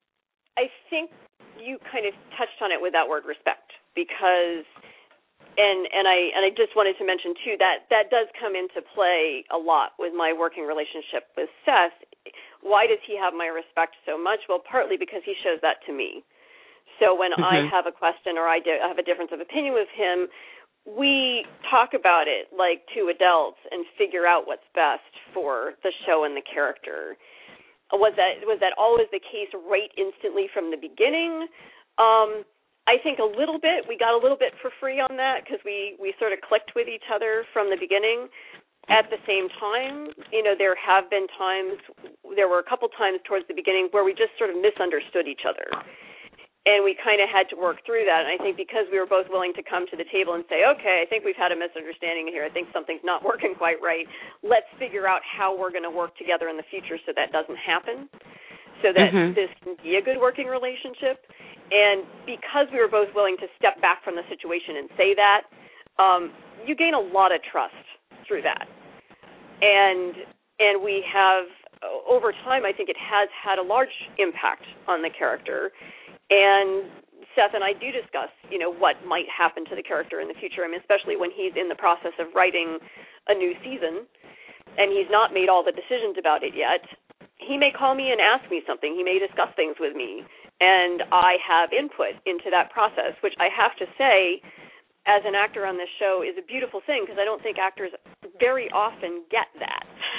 I think you kind of touched on it with that word respect, because, and and I and I just wanted to mention too that that does come into play a lot with my working relationship with Seth. Why does he have my respect so much? Well, partly because he shows that to me. So when mm-hmm. I have a question or I do, have a difference of opinion with him, we talk about it like two adults and figure out what's best for the show and the character. Was that was that always the case right instantly from the beginning? Um, I think a little bit. We got a little bit for free on that because we, we sort of clicked with each other from the beginning. At the same time, you know, there have been times, there were a couple times towards the beginning where we just sort of misunderstood each other. And we kind of had to work through that. And I think because we were both willing to come to the table and say, okay, I think we've had a misunderstanding here. I think something's not working quite right. Let's figure out how we're going to work together in the future so that doesn't happen, so that mm-hmm. this can be a good working relationship. And because we were both willing to step back from the situation and say that, um, you gain a lot of trust through that. And and we have, over time, I think it has had a large impact on the character. And Seth and I do discuss, you know, what might happen to the character in the future. I mean, especially when he's in the process of writing a new season and he's not made all the decisions about it yet. He may call me and ask me something. He may discuss things with me, and I have input into that process, which I have to say, as an actor on this show, is a beautiful thing because I don't think actors very often get that.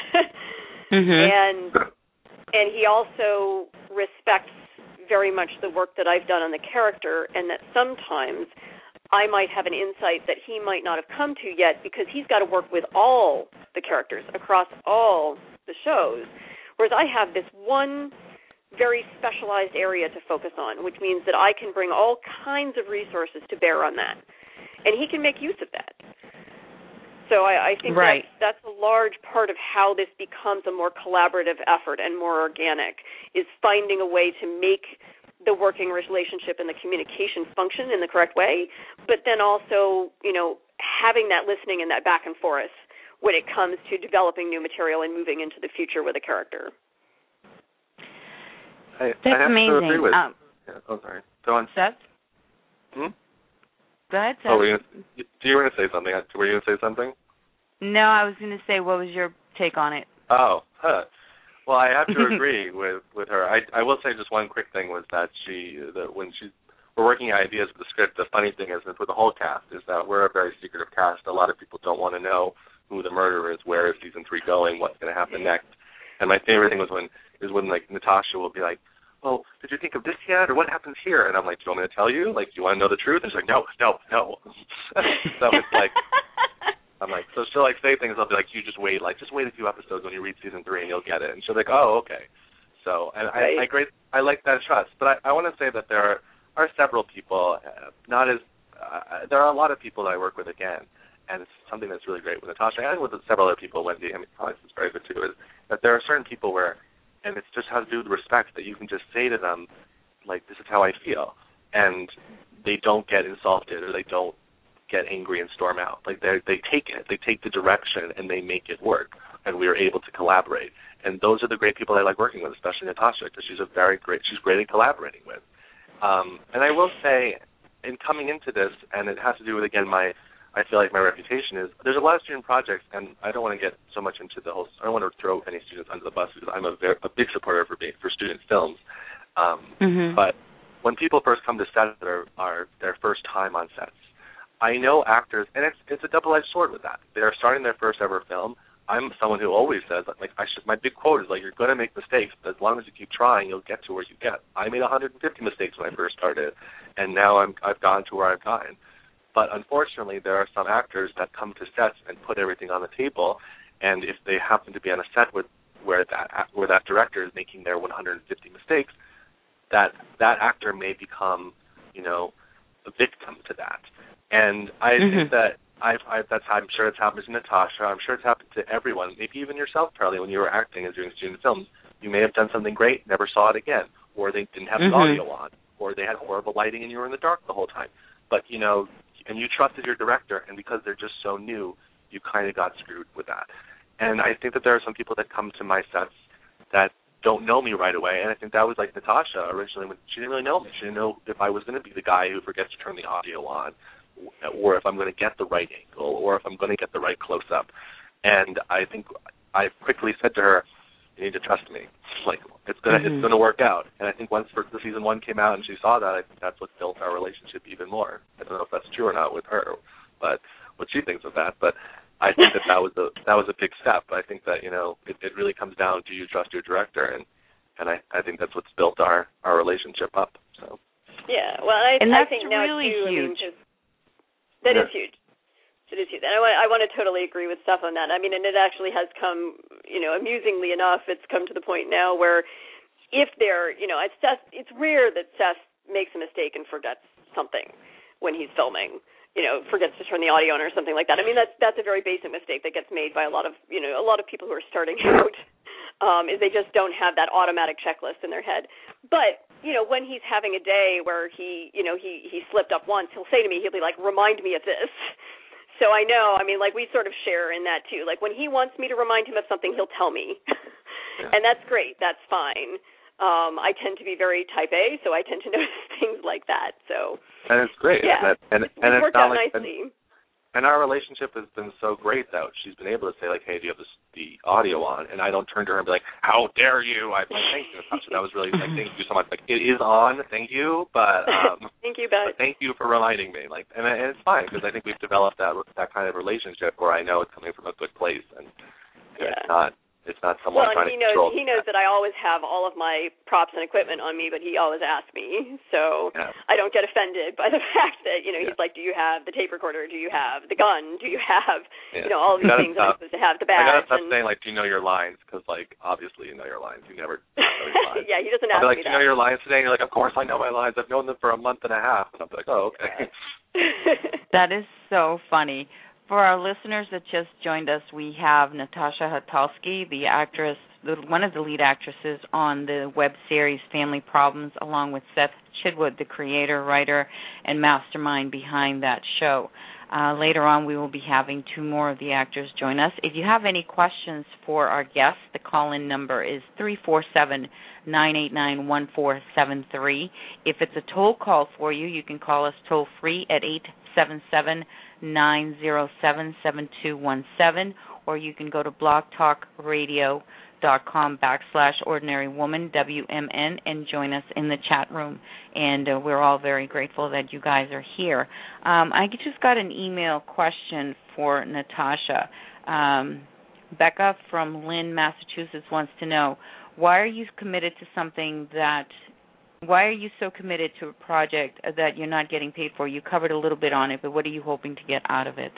mm-hmm. And and he also respects very much the work that I've done on the character, and that sometimes I might have an insight that he might not have come to yet because he's got to work with all the characters across all the shows, whereas I have this one very specialized area to focus on, which means that I can bring all kinds of resources to bear on that, and he can make use of that. So I, I think right. that's, that's a large part of how this becomes a more collaborative effort and more organic, is finding a way to make the working relationship and the communication function in the correct way, but then also, you know, having that listening and that back and forth when it comes to developing new material and moving into the future with a character. I, that's I have amazing. To agree with, um, yeah, oh, sorry. Go on. Seth? Hmm? Go ahead, Seth. Oh, were you gonna, do you want to say something? Were you going to say something? No, I was going to say, what was your take on it? Oh, huh. Well, I have to agree with, with her. I I will say just one quick thing was that she, that when she, we're working ideas for the script, the funny thing is, with the whole cast, is that we're a very secretive cast. A lot of people don't want to know who the murderer is, where is season three going, what's going to happen next. And my favorite thing was when, is when, like, Natasha will be like, well, did you think of this yet, or what happens here? And I'm like, do you want me to tell you? Like, do you want to know the truth? And she's like, no, no, no. So it's like, I'm like, so she'll, like, say things, I'll be like, you just wait, like, just wait a few episodes when you read season three and you'll get it. And she'll be like, oh, okay. So, and right. I, I great, I like that trust. But I, I want to say that there are, are several people, uh, not as, uh, there are a lot of people that I work with again, and it's something that's really great with Natasha, and with several other people, Wendy, I mean, Alex is very good too, is that there are certain people where, and it just has to do with respect, that you can just say to them, like, this is how I feel, and they don't get insulted, or they don't get angry and storm out. Like, they they take it, they take the direction, and they make it work, and we are able to collaborate. And those are the great people I like working with, especially Natasha, because she's a very great, she's great at collaborating with. Um, and I will say, in coming into this, and it has to do with, again, my, I feel like my reputation is, there's a lot of student projects, and I don't want to get so much into the whole, I don't want to throw any students under the bus, because I'm a, very, a big supporter for, for student films. Um, mm-hmm. But when people first come to set, that are, are their first time on sets, I know actors, and it's it's a double-edged sword with that. They're starting their first ever film. I'm someone who always says, like, I should, my big quote is, like, you're going to make mistakes, but as long as you keep trying, you'll get to where you get. I made one hundred fifty mistakes when I first started, and now I'm, I've gotten to where I've gotten. But unfortunately, there are some actors that come to sets and put everything on the table, and if they happen to be on a set with where that where that director is making their one hundred fifty mistakes, that that actor may become, you know, a victim to that. And I mm-hmm. think that I've, I've that's I'm sure it's happened to Natasha. I'm sure it's happened to everyone. Maybe even yourself, Charlie, when you were acting and doing student films, you may have done something great, never saw it again, or they didn't have mm-hmm. the audio on, or they had horrible lighting and you were in the dark the whole time. But you know, and you trusted your director, and because they're just so new, you kind of got screwed with that. And I think that there are some people that come to my sets that don't know me right away, and I think that was like Natasha originally. When she didn't really know me. She didn't know if I was going to be the guy who forgets to turn the audio on, or if I'm going to get the right angle, or if I'm going to get the right close-up. And I think I quickly said to her, you need to trust me. Like, it's going to mm-hmm. it's going to work out. And I think once the season one came out and she saw that, I think that's what built our relationship even more. I don't know if that's true or not with her, but what she thinks of that. But I think that that was a that was a big step. I think that, you know, it, it really comes down to you trust your director, and and I, I think that's what's built our, our relationship up. So yeah, well, I, and that's I think really now too, huge. I mean, just, that yeah. is huge. It is huge. And I want, I want to totally agree with Steph on that. I mean, and it actually has come, you know, amusingly enough, it's come to the point now where if they're, you know, it's Seth, it's rare that Seth makes a mistake and forgets something when he's filming. You know, forgets to turn the audio on or something like that. I mean, that's that's a very basic mistake that gets made by a lot of, you know, a lot of people who are starting out, um, is they just don't have that automatic checklist in their head. But, you know, when he's having a day where he, you know, he, he slipped up once, he'll say to me, he'll be like, remind me of this. So I know, I mean, like, we sort of share in that, too. Like, when he wants me to remind him of something, he'll tell me. Yeah. And that's great. That's fine. Um, I tend to be very type A, so I tend to notice things like that. So and it's great. Yeah, and, that, and, it's, and it's it's worked out like, nicely. And, and our relationship has been so great that she's been able to say, like, hey, do you have this, the audio on? And I don't turn to her and be like, how dare you? I'm like, thank you, Natasha. That was really, like, thank you so much. Like, it is on, thank you, but um, thank you, but thank you for reminding me. Like, and, and it's fine because I think we've developed that that kind of relationship where I know it's coming from a good place, and, and yeah. it's not. It's not someone well, trying and he to knows, control. He knows that I always have all of my props and equipment on me, but he always asks me. So yeah. I don't get offended by the fact that, you know, yeah. he's like, do you have the tape recorder? Do you have the gun? Do you have, yeah. you know, all these things that I'm supposed to have, the badge? I gotta stop and... saying, like, do you know your lines? Because, like, obviously you know your lines. You never know your lines. Yeah, he doesn't ask I'll be like, me do you that. know your lines today? And you're like, of course I know my lines. I've known them for a month and a half. And I'm like, oh, okay. That is so funny. For our listeners that just joined us, we have Natasha Hatalsky, the actress, one of the lead actresses on the web series Family Problems, along with Seth Chidwood, the creator, writer, and mastermind behind that show. Uh, later on, we will be having two more of the actors join us. If you have any questions for our guests, the call-in number is three four seven, nine eight nine, one four seven three. If it's a toll call for you, you can call us toll-free at eight seven seven, nine zero seven, seven two one seven, or you can go to blogtalkradio.com backslash ordinary woman, W M N, and join us in the chat room. And uh, we're all very grateful that you guys are here. Um, I just got an email question for Natasha. Um, Becca from Lynn, Massachusetts wants to know, why are you committed to something that Why are you so committed to a project that you're not getting paid for? You covered a little bit on it, but what are you hoping to get out of it?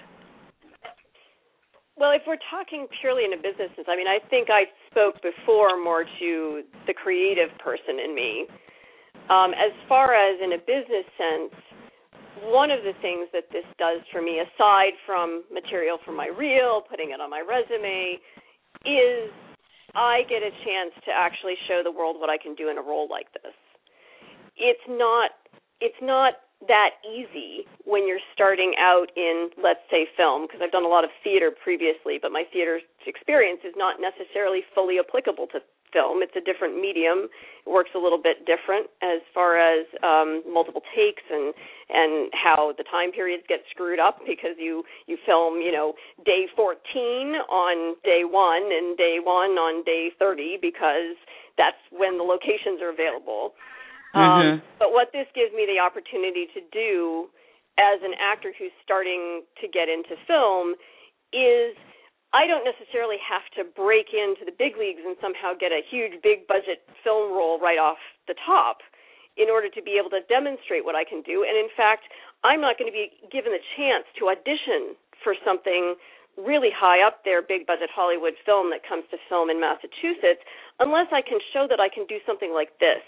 Well, if we're talking purely in a business sense, I mean, I think I spoke before more to the creative person in me. Um, as far as in a business sense, one of the things that this does for me, aside from material for my reel, putting it on my resume, is I get a chance to actually show the world what I can do in a role like this. It's not it's not that easy when you're starting out in, let's say, film, because I've done a lot of theater previously, but my theater experience is not necessarily fully applicable to film. It's a different medium. It works a little bit different as far as um, multiple takes and and how the time periods get screwed up because you, you film, you know, day fourteen on day one and day one on day thirty because that's when the locations are available. Um, mm-hmm. But what this gives me the opportunity to do as an actor who's starting to get into film is I don't necessarily have to break into the big leagues and somehow get a huge, big budget film role right off the top in order to be able to demonstrate what I can do. And in fact, I'm not going to be given the chance to audition for something really high up there, big budget Hollywood film that comes to film in Massachusetts, unless I can show that I can do something like this.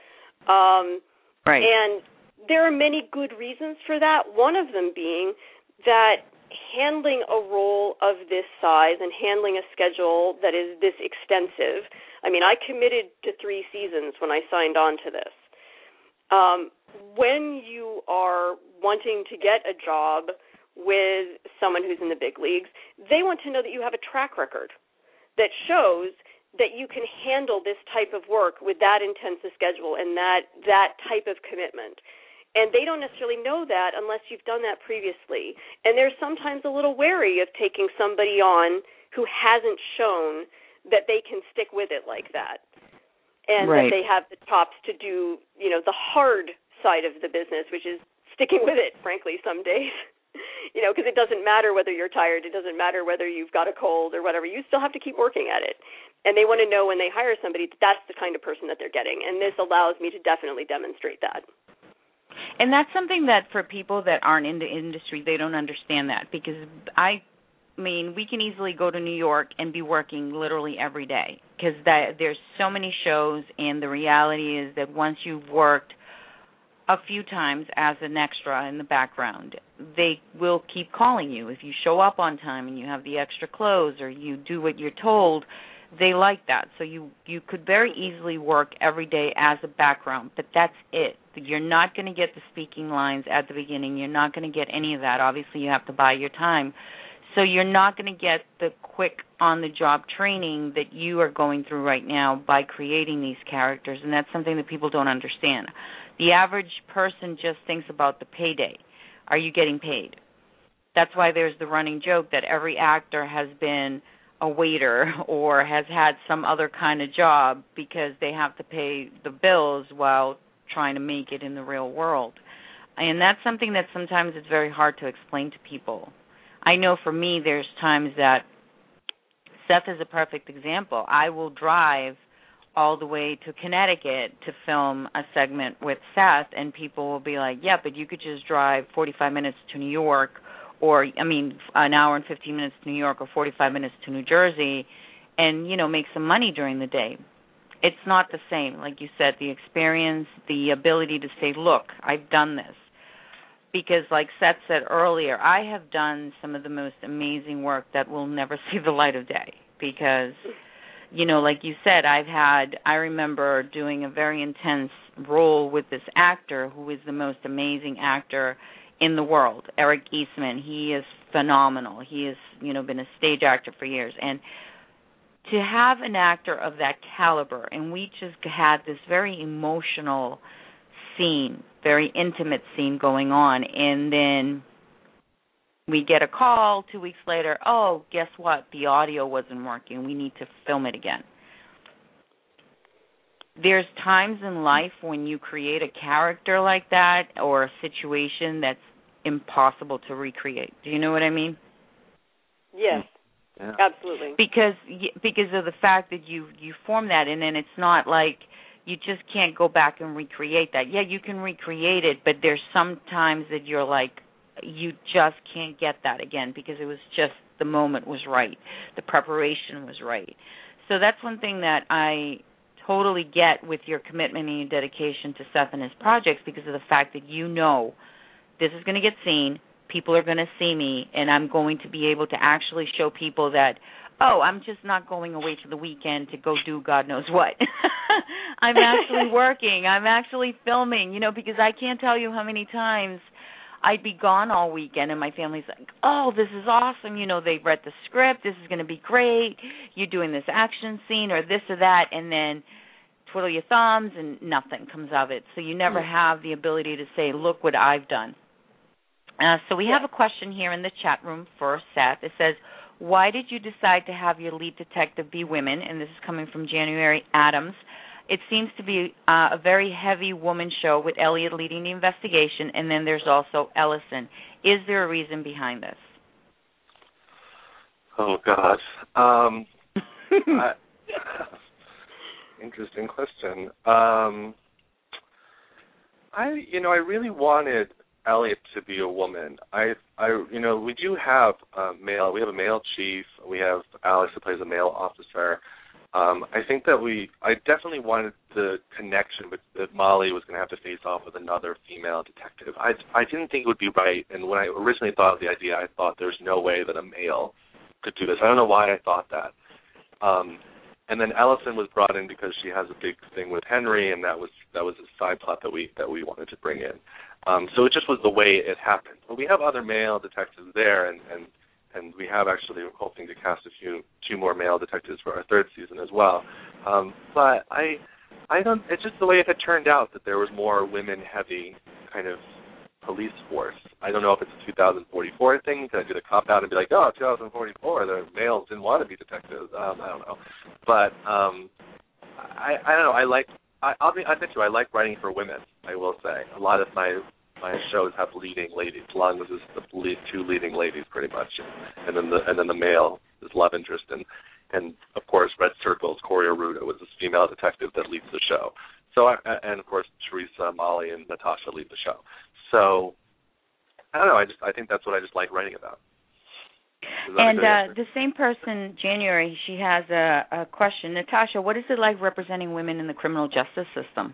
Um, right. And there are many good reasons for that, one of them being that handling a role of this size and handling a schedule that is this extensive, I mean, I committed to three seasons when I signed on to this. Um, when you are wanting to get a job with someone who's in the big leagues, they want to know that you have a track record that shows that you can handle this type of work with that intense a schedule and that, that type of commitment. And they don't necessarily know that unless you've done that previously. And they're sometimes a little wary of taking somebody on who hasn't shown that they can stick with it like that. And right. that they have the chops to do, you know, the hard side of the business, which is sticking with it, frankly, some days. You know, because it doesn't matter whether you're tired. It doesn't matter whether you've got a cold or whatever. You still have to keep working at it. And they want to know when they hire somebody that that's the kind of person that they're getting. And this allows me to definitely demonstrate that. And that's something that for people that aren't in the industry, they don't understand that. Because, I mean, we can easily go to New York and be working literally every day. Because there's so many shows, and the reality is that once you've worked a few times as an extra in the background, they will keep calling you. If you show up on time and you have the extra clothes or you do what you're told, they like that. So you, you could very easily work every day as a background, but that's it. You're not going to get the speaking lines at the beginning. You're not going to get any of that. Obviously, you have to buy your time. So you're not going to get the quick on-the-job training that you are going through right now by creating these characters, and that's something that people don't understand. The average person just thinks about the payday. Are you getting paid? That's why there's the running joke that every actor has been a waiter or has had some other kind of job because they have to pay the bills while trying to make it in the real world. And that's something that sometimes it's very hard to explain to people. I know for me there's times that Seth is a perfect example. I will drive all the way to Connecticut to film a segment with Seth, and people will be like, yeah, but you could just drive forty-five minutes to New York, or, I mean, an hour and fifteen minutes to New York or forty-five minutes to New Jersey and, you know, make some money during the day. It's not the same. Like you said, the experience, the ability to say, look, I've done this. Because like Seth said earlier, I have done some of the most amazing work that will never see the light of day because, you know, like you said, I've had, I remember doing a very intense role with this actor who is the most amazing actor in the world, Eric Eastman. He is phenomenal. He has, you know, been a stage actor for years. And to have an actor of that caliber, and we just had this very emotional scene, very intimate scene going on, and then we get a call two weeks later, oh, guess what? The audio wasn't working. We need to film it again. There's times in life when you create a character like that or a situation that's impossible to recreate. Do you know what I mean? Yes, yeah. Absolutely. Because because of the fact that you, you form that, and then it's not like you just can't go back and recreate that. Yeah, you can recreate it, but there's some times that you're like, you just can't get that again because it was just the moment was right. The preparation was right. So that's one thing that I totally get with your commitment and your dedication to Seth and his projects because of the fact that you know this is going to get seen, people are going to see me, and I'm going to be able to actually show people that, oh, I'm just not going away to the weekend to go do God knows what. I'm actually working. I'm actually filming, you know, because I can't tell you how many times I'd be gone all weekend, and my family's like, oh, this is awesome. You know, they read the script. This is going to be great. You're doing this action scene or this or that, and then twiddle your thumbs and nothing comes of it. So you never have the ability to say, look what I've done. Uh, so we have a question here in the chat room for Seth. It says, why did you decide to have your lead detective be women? And this is coming from January Adams. It seems to be uh, a very heavy woman show with Elliot leading the investigation, and then there's also Ellison. Is there a reason behind this? Oh, gosh. Um, I, interesting question. Um, I, you know, I really wanted Elliot to be a woman. I, I, you know, we do have a male. We have a male chief. We have Alex who plays a male officer. Um, I think that we, I definitely wanted the connection with that Molly was going to have to face off with another female detective. I, I didn't think it would be right, and when I originally thought of the idea, I thought there's no way that a male could do this. I don't know why I thought that. Um, and then Ellison was brought in because she has a big thing with Henry, and that was that was a side plot that we that we wanted to bring in. Um, so it just was the way it happened. But we have other male detectives there, and, and and we have actually hoping to cast a few two more male detectives for our third season as well. Um, but I I don't. It's just the way it had turned out that there was more women-heavy kind of police force. I don't know if it's a two thousand forty-four thing. Can I do the cop out and be like, oh, two thousand forty-four, the males didn't want to be detectives? Um, I don't know. But um, I I don't know. I like. I, I'll be. I bet you I like writing for women. I will say a lot of my my shows have leading ladies. Lungs is the lead, two leading ladies pretty much, and then the and then the male is love interest, and and of course Red Circle's Corey Aruda was this female detective that leads the show. So I, and of course Teresa, Molly, and Natasha lead the show. So I don't know. I just I think that's what I just like writing about. And uh, the same person, January, she has a, a question. Natasha, what is it like representing women in the criminal justice system?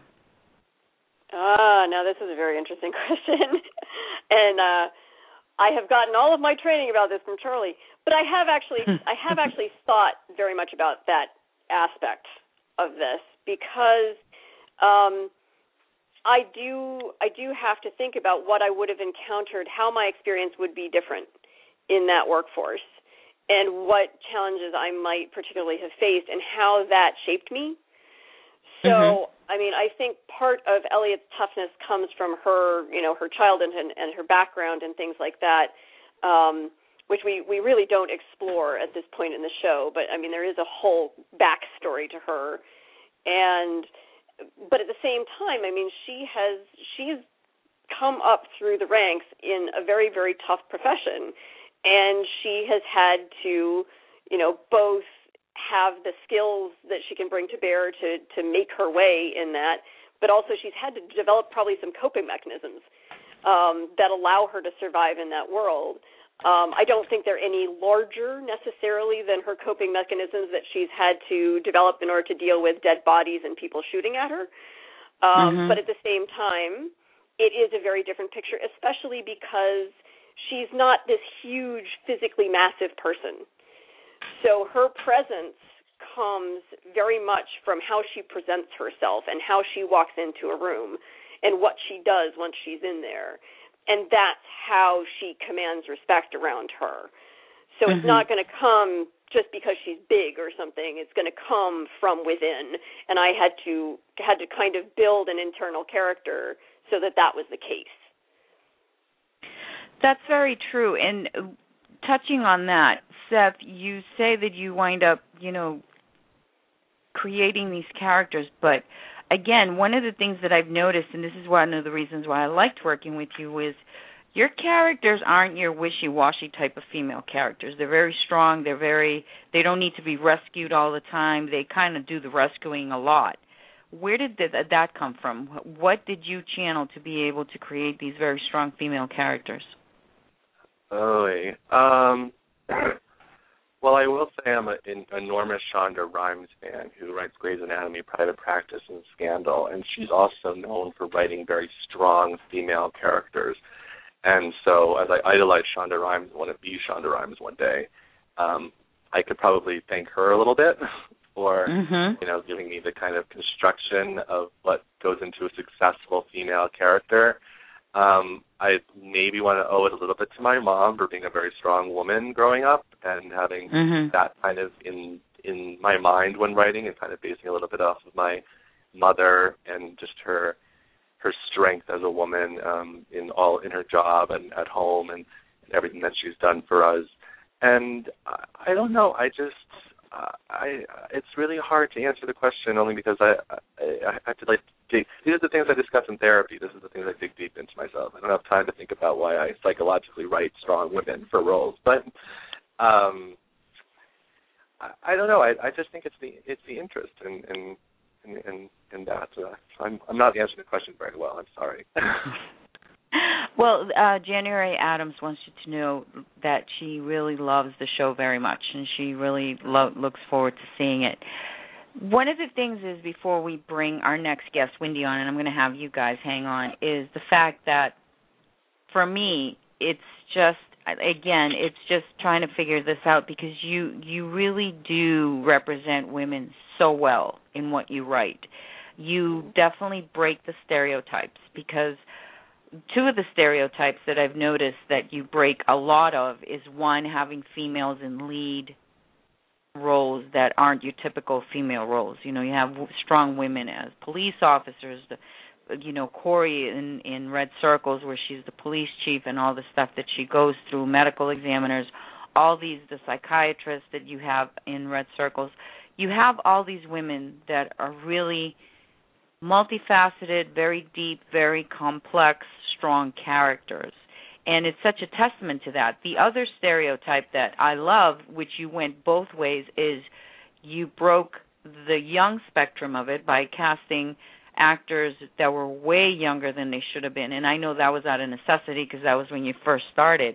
Ah, now this is a very interesting question. and uh, I have gotten all of my training about this from Charlie. But I have actually I have actually thought very much about that aspect of this because um, I do I do have to think about what I would have encountered, how my experience would be different in that workforce, and what challenges I might particularly have faced, and how that shaped me. So, mm-hmm. I mean, I think part of Elliot's toughness comes from her, you know, her childhood and, and her background and things like that, um, which we, we really don't explore at this point in the show. But, I mean, there is a whole backstory to her. And, but at the same time, I mean, she has, she's come up through the ranks in a very, very tough profession. And she has had to, you know, both have the skills that she can bring to bear to, to make her way in that, but also she's had to develop probably some coping mechanisms um, that allow her to survive in that world. Um, I don't think they're any larger necessarily than her coping mechanisms that she's had to develop in order to deal with dead bodies and people shooting at her. Um, mm-hmm. But at the same time, it is a very different picture, especially because she's not this huge, physically massive person. So her presence comes very much from how she presents herself and how she walks into a room and what she does once she's in there. And that's how she commands respect around her. So mm-hmm. it's not going to come just because she's big or something. It's going to come from within. And I had to had to kind of build an internal character so that that was the case. That's very true. And touching on that, Seth, you say that you wind up, you know, creating these characters. But, again, one of the things that I've noticed, and this is one of the reasons why I liked working with you, is your characters aren't your wishy-washy type of female characters. They're very strong. They're very, they don't need to be rescued all the time. They kind of do the rescuing a lot. Where did that come from? What did you channel to be able to create these very strong female characters? Oh, um, well, I will say I'm an enormous Shonda Rhimes fan who writes Grey's Anatomy, Private Practice, and Scandal, and she's also known for writing very strong female characters. And so as I idolize Shonda Rhimes and want to be Shonda Rhimes one day, um, I could probably thank her a little bit for, mm-hmm. you know, giving me the kind of construction of what goes into a successful female character. Um, I maybe want to owe it a little bit to my mom for being a very strong woman growing up and having mm-hmm. that kind of in in my mind when writing, and kind of basing a little bit off of my mother and just her her strength as a woman um, in all in her job and at home and, and everything that she's done for us. And I, I don't know. I just uh, I it's really hard to answer the question only because I I, I have to like. These are the things I discuss in therapy. This is the things I dig deep into myself. I don't have time to think about why I psychologically write strong women for roles. But um, I, I don't know. I, I just think it's the it's the interest in in in, in, in that. Uh, so I'm I'm not answering the question very well. I'm sorry. Well, uh, January Adams wants you to know that she really loves the show very much, and she really lo- looks forward to seeing it. One of the things is, before we bring our next guest, Wendy, on, and I'm going to have you guys hang on, is the fact that for me, it's just, again, it's just trying to figure this out, because you, you really do represent women so well in what you write. You definitely break the stereotypes, because two of the stereotypes that I've noticed that you break a lot of is, one, having females in lead roles that aren't your typical female roles. You know, you have strong women as police officers, the, you know, Corey in, in Red Circles, where she's the police chief, and all the stuff that she goes through, medical examiners, all these, the psychiatrists that you have in Red Circles. You have all these women that are really multifaceted, very deep, very complex, strong characters. And it's such a testament to that. The other stereotype that I love, which you went both ways, is you broke the young spectrum of it by casting actors that were way younger than they should have been. And I know that was out of necessity, because that was when you first started.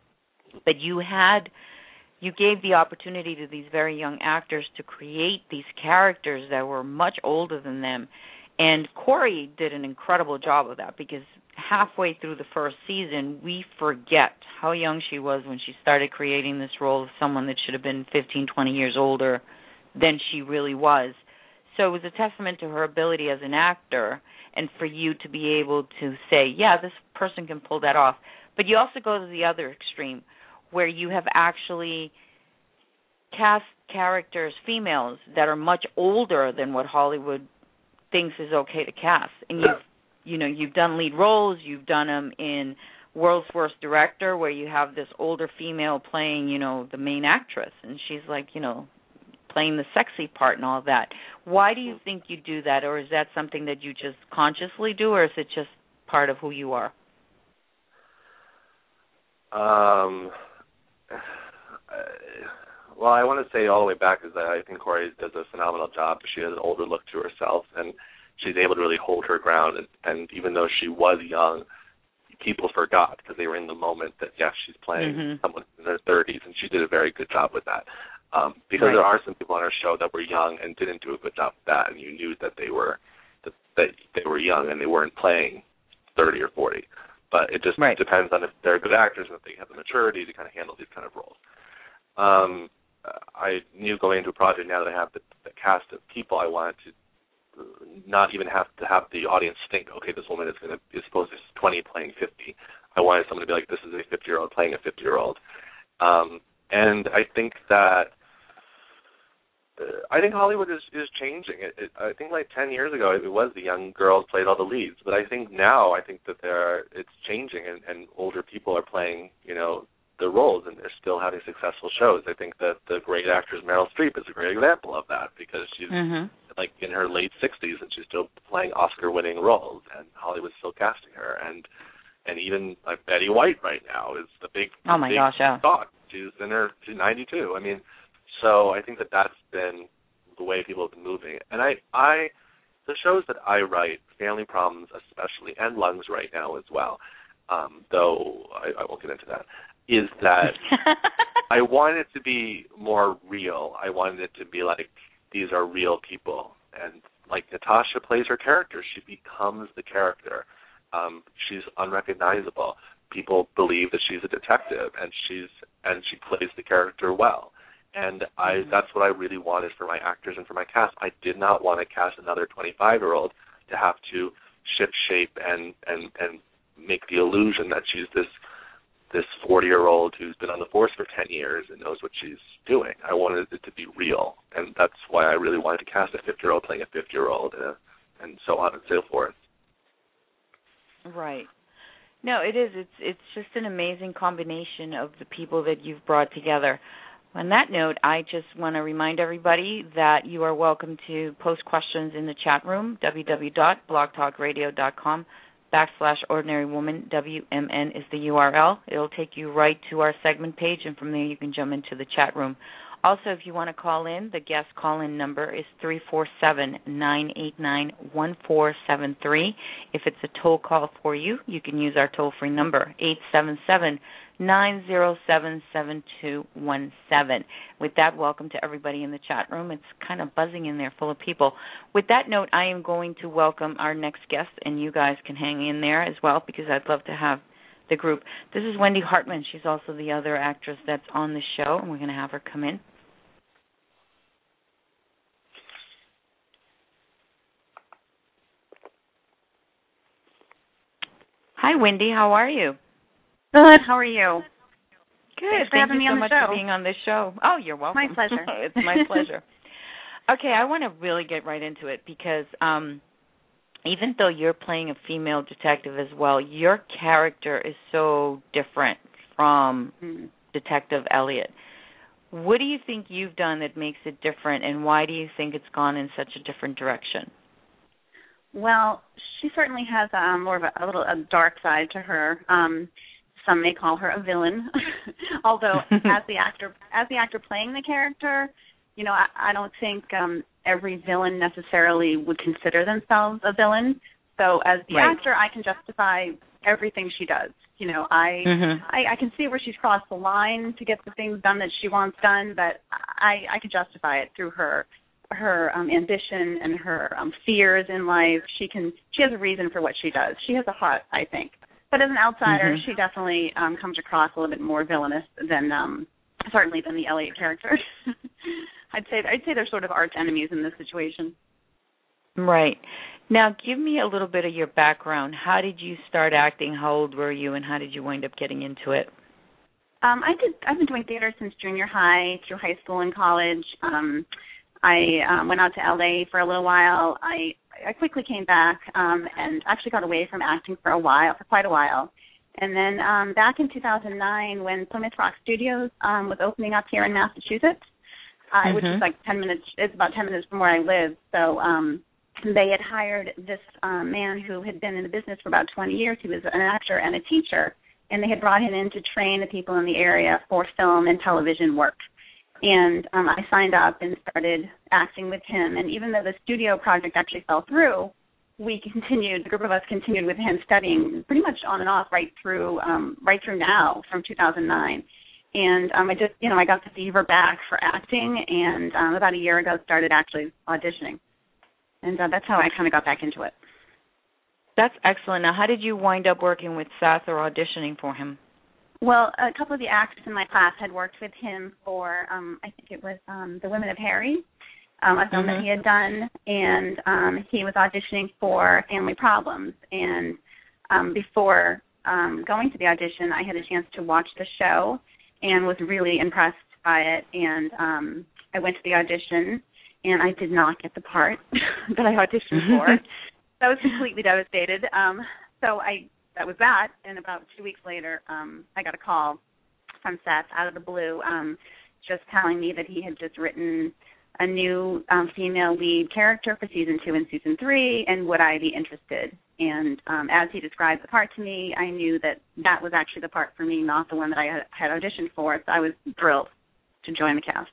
But you had, you gave the opportunity to these very young actors to create these characters that were much older than them. And Corey did an incredible job of that, because halfway through the first season, we forget how young she was when she started creating this role of someone that should have been fifteen, twenty years older than she really was. So it was a testament to her ability as an actor, and for you to be able to say, yeah, this person can pull that off. But you also go to the other extreme, where you have actually cast characters, females, that are much older than what Hollywood thinks is okay to cast. And you've, you know, you've done lead roles, you've done them in World's Worst Director, where you have this older female playing, you know, the main actress, and she's like, you know, playing the sexy part and all that. Why do you think you do that, or is that something that you just consciously do, or is it just part of who you are? Um, well, I want to say all the way back is that I think Corey does a phenomenal job. She has an older look to herself, and she's able to really hold her ground. And, and even though she was young, people forgot, because they were in the moment that, yes, she's playing mm-hmm. someone in their thirties, and she did a very good job with that. Um, because right. there are some people on our show that were young and didn't do a good job with that, and you knew that they were that, that they were young and they weren't playing thirty or forty. But it just right. depends on if they're good actors and if they have the maturity to kind of handle these kind of roles. Um, I knew going into a project, now that I have the, the cast of people, I wanted to not even have to have the audience think, okay, this woman is going to is supposed to be twenty playing fifty. I wanted someone to be like, this is a fifty-year-old playing a fifty-year-old. Um, and I think that uh, I think Hollywood is, is changing. It, it, I think like ten years ago, it was the young girls played all the leads. But I think now, I think that there it's changing, and, and older people are playing, you know, the roles, and they're still having successful shows. I think that the great actress Meryl Streep is a great example of that, because she's mm-hmm. like in her late sixties and she's still playing Oscar-winning roles, and Hollywood's still casting her. And and even like Betty White right now is the big oh my big gosh, yeah. thought. She's in her she's ninety-two. I mean, so I think that that's been the way people have been moving. And I I the shows that I write, Family Problems especially, and Lungs right now as well, um, though I, I won't get into that, is that I want it to be more real. I wanted it to be like, these are real people. And like Natasha plays her character. She becomes the character. Um, she's unrecognizable. People believe that she's a detective, and she's and she plays the character well. And I mm-hmm. that's what I really wanted for my actors and for my cast. I did not want to cast another twenty-five-year-old to have to ship shape and, and, and make the illusion that she's this this forty-year-old who's been on the force for ten years and knows what she's doing. I wanted it to be real, and that's why I really wanted to cast a fifty-year-old playing a fifty-year-old, and, and so on and so forth. Right. No, it is. It's it's just an amazing combination of the people that you've brought together. On that note, I just want to remind everybody that you are welcome to post questions in the chat room, w w w dot blog talk radio dot com. backslash ordinary woman, W M N is the U R L. It'll take you right to our segment page, and from there you can jump into the chat room. Also, if you want to call in, the guest call-in number is three four seven, nine eight nine, one four seven three. If it's a toll call for you, you can use our toll-free number, eight seven seven, nine zero seven, seven two one seven. With that, welcome to everybody in the chat room. It's kind of buzzing in there, full of people. With that note, I am going to welcome our next guest, and you guys can hang in there as well because I'd love to have the group. This is Wendy Hartman. She's also the other actress that's on the show, and we're going to have her come in. Hi, Wendy. How are you? Good. How are you? Good. Thanks for Thank having you me so on the much show. for being on this show. Oh, you're welcome. My pleasure. It's my pleasure. Okay, I want to really get right into it because um, even though you're playing a female detective as well, your character is so different from mm-hmm. Detective Elliott. What do you think you've done that makes it different, and why do you think it's gone in such a different direction? Well, she certainly has um, more of a, a little a dark side to her. Um, some may call her a villain, although as the actor, as the actor playing the character, you know, I, I don't think um, every villain necessarily would consider themselves a villain. So as the right. actor, I can justify everything she does. You know, I, mm-hmm. I I can see where she's crossed the line to get the things done that she wants done, but I, I can justify it through her her um, ambition and her um, fears in life. She can she has a reason for what she does. She has a heart, I think. But as an outsider, mm-hmm. she definitely um, comes across a little bit more villainous than um, certainly than the Elliott character. I'd say I'd say they're sort of arch enemies in this situation. Right. Now, give me a little bit of your background. How did you start acting? How old were you, and how did you wind up getting into it? Um, I did. I've been doing theater since junior high, through high school and college. Um, I um, went out to L A for a little while. I I quickly came back um, and actually got away from acting for a while, for quite a while. And then um, back in two thousand nine, when Plymouth Rock Studios um, was opening up here in Massachusetts, uh, mm-hmm. which is like ten minutes. It's about ten minutes from where I live. So um, they had hired this um, man who had been in the business for about twenty years. He was an actor and a teacher, and they had brought him in to train the people in the area for film and television work. And um, I signed up and started acting with him. And even though the studio project actually fell through, we continued, the group of us continued with him studying pretty much on and off right through um, right through now from two thousand nine. And um, I just, you know, I got the fever back for acting, and um, about a year ago started actually auditioning. And uh, that's how I kind of got back into it. That's excellent. Now, how did you wind up working with Seth or auditioning for him? Well, a couple of the actors in my class had worked with him for, um, I think it was um, The Women of Harry, um, a film mm-hmm. that he had done, and um, he was auditioning for Family Problems. And um, before um, going to the audition, I had a chance to watch the show and was really impressed by it. And um, I went to the audition, and I did not get the part that I auditioned for. I was completely devastated. Um, so I... That was that, and about two weeks later, um, I got a call from Seth out of the blue, um, just telling me that he had just written a new um, female lead character for season two and season three, and would I be interested? And um, as he described the part to me, I knew that that was actually the part for me, not the one that I had, had auditioned for. So I was thrilled to join the cast.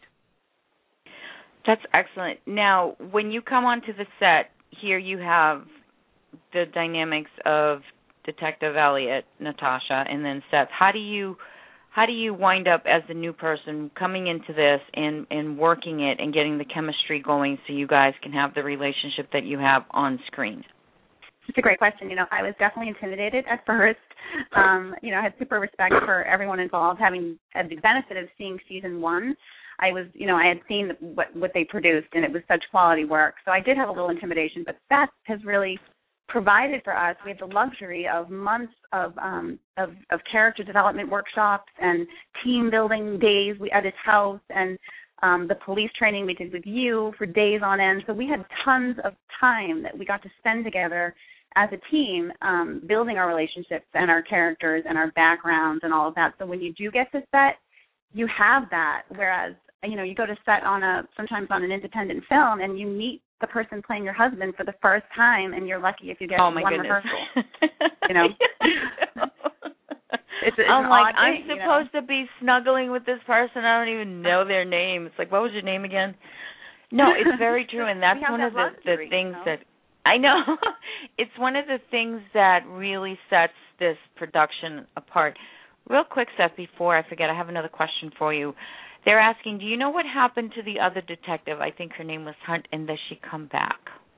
That's excellent. Now, when you come onto the set, here you have the dynamics of Detective Elliott, Natasha, and then Seth. How do you how do you wind up as the new person coming into this and, and working it and getting the chemistry going so you guys can have the relationship that you have on screen? It's a great question. You know, I was definitely intimidated at first. Um, you know, I had super respect for everyone involved, having had the benefit of seeing season one. I was, you know, I had seen what, what they produced, and it was such quality work. So I did have a little intimidation, but Seth has really provided for us. We had the luxury of months of, um, of of character development workshops and team building days we at his house, and um, the police training we did with you for days on end. So we had tons of time that we got to spend together as a team, um, building our relationships and our characters and our backgrounds and all of that. So when you do get to set, you have that. Whereas, you know, you go to set on a sometimes on an independent film and you meet the person playing your husband for the first time, and you're lucky if you get oh my one goodness. rehearsal. You know, it's, it's I'm an like, odd I'm thing, supposed you know? to be snuggling with this person. I don't even know their name. It's like, what was your name again? No, it's very true, and that's one that of the, luxury, the things you know? that I know. It's one of the things that really sets this production apart. Real quick, Seth, before I forget, I have another question for you. They're asking, do you know what happened to the other detective? I think her name was Hunt, and does she come back?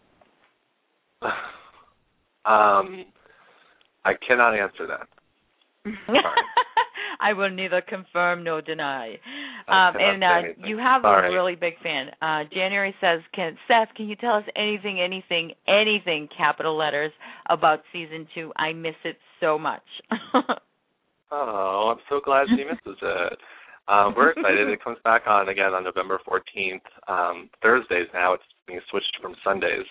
Um, I cannot answer that. Sorry. I will neither confirm nor deny. I Um, cannot and say uh, anything. you have Sorry. a really big fan. Uh, January says, "Can Seth, can you tell us anything, anything, anything, capital letters, about season two? I miss it so much." Oh, I'm so glad she misses it. Um, we're excited. It comes back on again on November fourteenth. Um, Thursdays now. It's being switched from Sundays.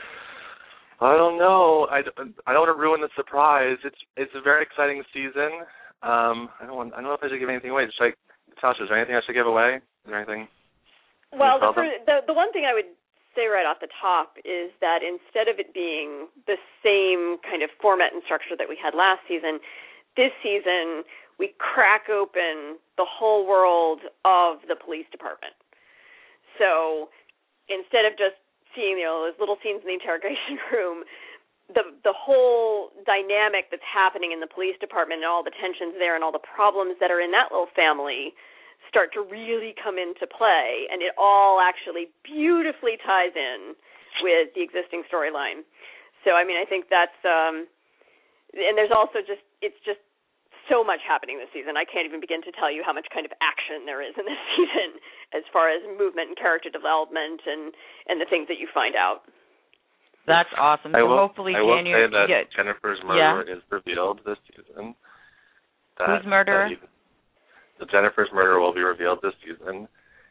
I don't know. I, I don't want to ruin the surprise. It's it's a very exciting season. Um, I don't want, I don't know if I should give anything away. Should I, Natasha, is there anything I should give away? Is there anything? Well, the, first, the the one thing I would say right off the top is that instead of it being the same kind of format and structure that we had last season, this season we crack open the whole world of the police department. So instead of just seeing, you know, those little scenes in the interrogation room, the the whole dynamic that's happening in the police department and all the tensions there and all the problems that are in that little family start to really come into play, and it all actually beautifully ties in with the existing storyline. So, I mean, I think that's, um, and there's also just, it's just so much happening this season. I can't even begin to tell you how much kind of action there is in this season as far as movement and character development and, and the things that you find out. That's awesome. So I will, hopefully I will January, say that yeah. Jennifer's murderer Yeah. is revealed this season. That, Whose murderer? That the Jennifer's murderer will be revealed this season,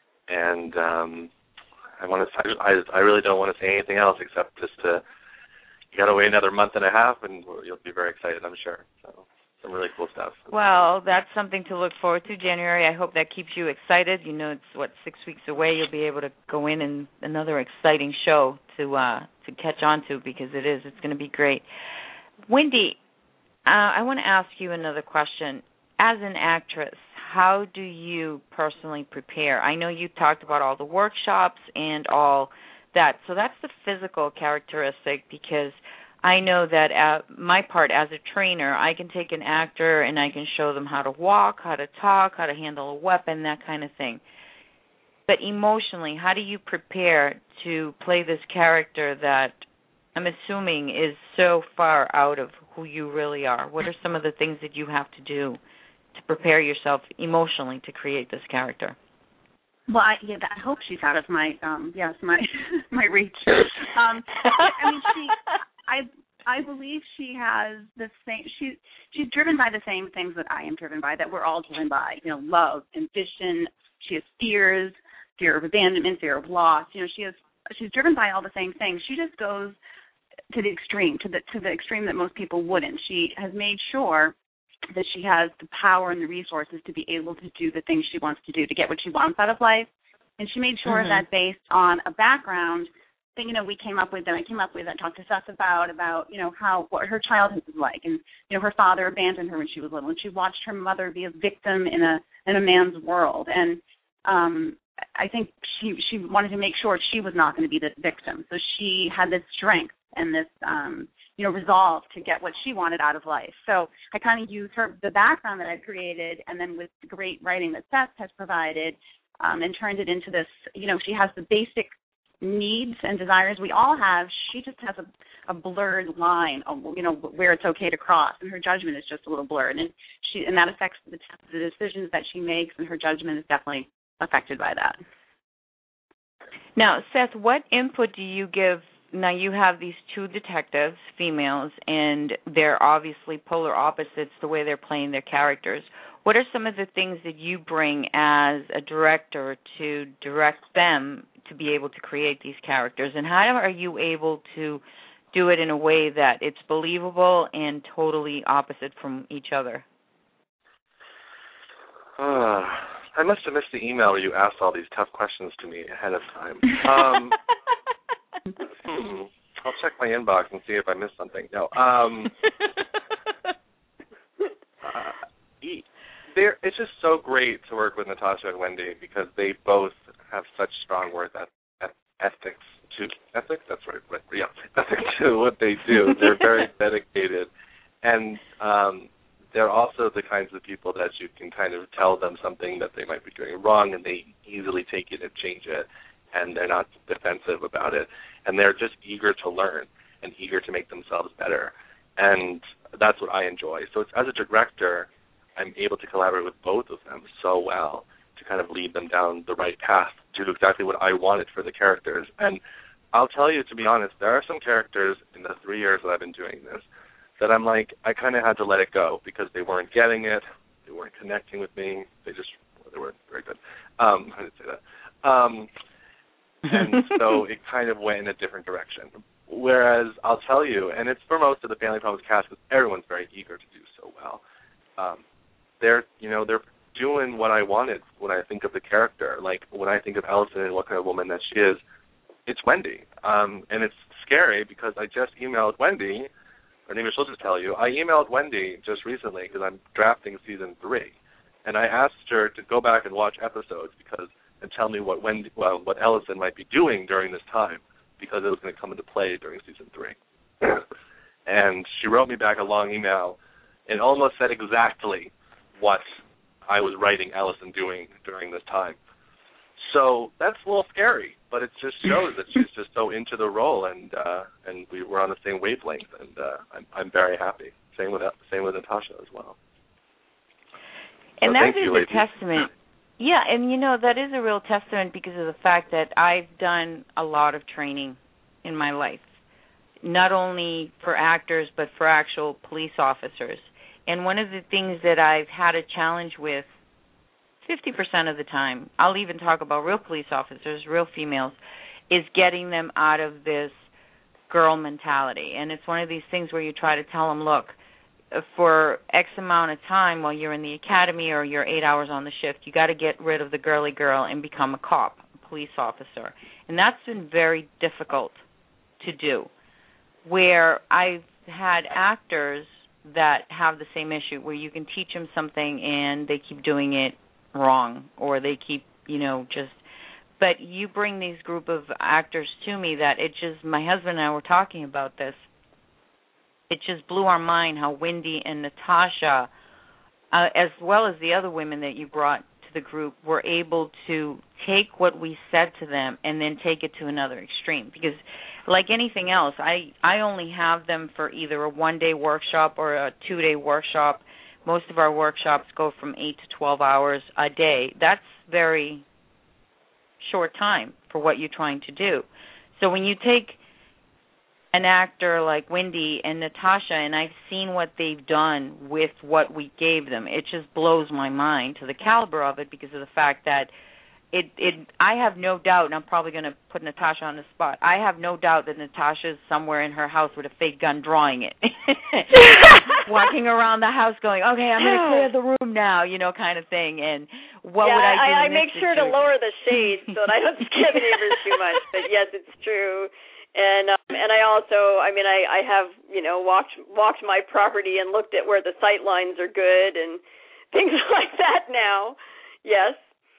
and um, I want to. I I really don't want to say anything else except just to. You got to wait another month and a half, and you'll be very excited, I'm sure. So some really cool stuff. Well, that's something to look forward to, January. I hope that keeps you excited. You know, it's what six weeks away. You'll be able to go in and another exciting show to uh, to catch on to because it is. It's going to be great. Wendy, uh, I want to ask you another question. As an actress, how do you personally prepare? I know you talked about all the workshops and all that. So that's the physical characteristic because I know that at my part as a trainer, I can take an actor and I can show them how to walk, how to talk, how to handle a weapon, that kind of thing. But emotionally, how do you prepare to play this character that I'm assuming is so far out of who you really are? What are some of the things that you have to do to prepare yourself emotionally to create this character? Well, I, yeah, I hope she's out of my um, yes, my my reach. Um, I mean, she, I, I believe she has the same. She, she's driven by the same things that I am driven by. That we're all driven by. You know, love, ambition. She has fears, fear of abandonment, fear of loss. You know, she has. She's driven by all the same things. She just goes to the extreme, to the to the extreme that most people wouldn't. She has made sure that she has the power and the resources to be able to do the things she wants to do, to get what she wants out of life. And she made sure mm-hmm. that based on a background that, you know, we came up with, that I came up with, that I talked to Seth about, about, you know, how, what her childhood was like. And, you know, her father abandoned her when she was little, and she watched her mother be a victim in a in a man's world. And um, I think she, she wanted to make sure she was not going to be the victim. So she had this strength and this, um, you know, resolve to get what she wanted out of life. So I kind of used her, the background that I created, and then with the great writing that Seth has provided, um, and turned it into this, you know, she has the basic needs and desires we all have. She just has a, a blurred line of, you know, where it's okay to cross, and her judgment is just a little blurred. And she, and that affects the, the decisions that she makes, and her judgment is definitely affected by that. Now, Seth, what input do you give? Now, you have these two detectives, females, and they're obviously polar opposites the way they're playing their characters. What are some of the things that you bring as a director to direct them to be able to create these characters, and how are you able to do it in a way that it's believable and totally opposite from each other? Uh, I must have missed the email where you asked all these tough questions to me ahead of time. Um, I'll check my inbox and see if I missed something. No. Um, uh, they're, it's just so great to work with Natasha and Wendy because they both have such strong work ethics to ethics. That's right, right, yeah, ethics to what they do. They're very dedicated, and um, they're also the kinds of people that you can kind of tell them something that they might be doing wrong, and they easily take it and change it, and they're not defensive about it, and they're just eager to learn and eager to make themselves better, and that's what I enjoy. So it's, as a director, I'm able to collaborate with both of them so well to kind of lead them down the right path to do exactly what I wanted for the characters. And I'll tell you, to be honest, there are some characters in the three years that I've been doing this that I'm like, I kind of had to let it go because they weren't getting it, they weren't connecting with me, they just, well, they weren't very good. Um, I didn't say that. Um, and so it kind of went in a different direction. Whereas I'll tell you, and it's for most of the Family Problems cast because everyone's very eager to do so well. Um, they're, you know, they're doing what I wanted when I think of the character. Like when I think of Allison and what kind of woman that she is, it's Wendy. Um, and it's scary because I just emailed Wendy, or maybe she'll just tell you, I emailed Wendy just recently because I'm drafting season three. And I asked her to go back and watch episodes because and tell me what Wendy, well, what Allison might be doing during this time because it was going to come into play during season three. And she wrote me back a long email and almost said exactly what I was writing Allison doing during this time. So that's a little scary, but it just shows that she's just so into the role, and uh, and we were on the same wavelength, and uh, I'm I'm very happy. Same with same with Natasha as well. And so that is you, a testament. Yeah, and you know that is a real testament because of the fact that I've done a lot of training in my life, not only for actors but for actual police officers. And one of the things that I've had a challenge with fifty percent of the time, I'll even talk about real police officers, real females, is getting them out of this girl mentality. And it's one of these things where you try to tell them, look, for X amount of time while you're in the academy or you're eight hours on the shift, you got to get rid of the girly girl and become a cop, a police officer. And that's been very difficult to do, where I've had actors that have the same issue where you can teach them something and they keep doing it wrong, or they keep, you know, just, but you bring these group of actors to me that it just, my husband and I were talking about this, it just blew our mind how Wendy and Natasha, uh, as well as the other women that you brought to the group, were able to take what we said to them and then take it to another extreme. Because like anything else, I, I only have them for either a one-day workshop or a two-day workshop. Most of our workshops go from eight to twelve hours a day. That's very short time for what you're trying to do. So when you take an actor like Wendy and Natasha, and I've seen what they've done with what we gave them, it just blows my mind to the caliber of it because of the fact that It, it. I have no doubt, and I'm probably going to put Natasha on the spot, I have no doubt that Natasha's somewhere in her house with a fake gun drawing it. Walking around the house going, okay, I'm going to clear the room now, you know, kind of thing. And what yeah, would I do I, I in make this sure situation? to lower the shades so that I don't scare the neighbors too much. But yes, it's true. And um, and I also, I mean, I, I have, you know, walked walked my property and looked at where the sight lines are good and things like that now. Yes.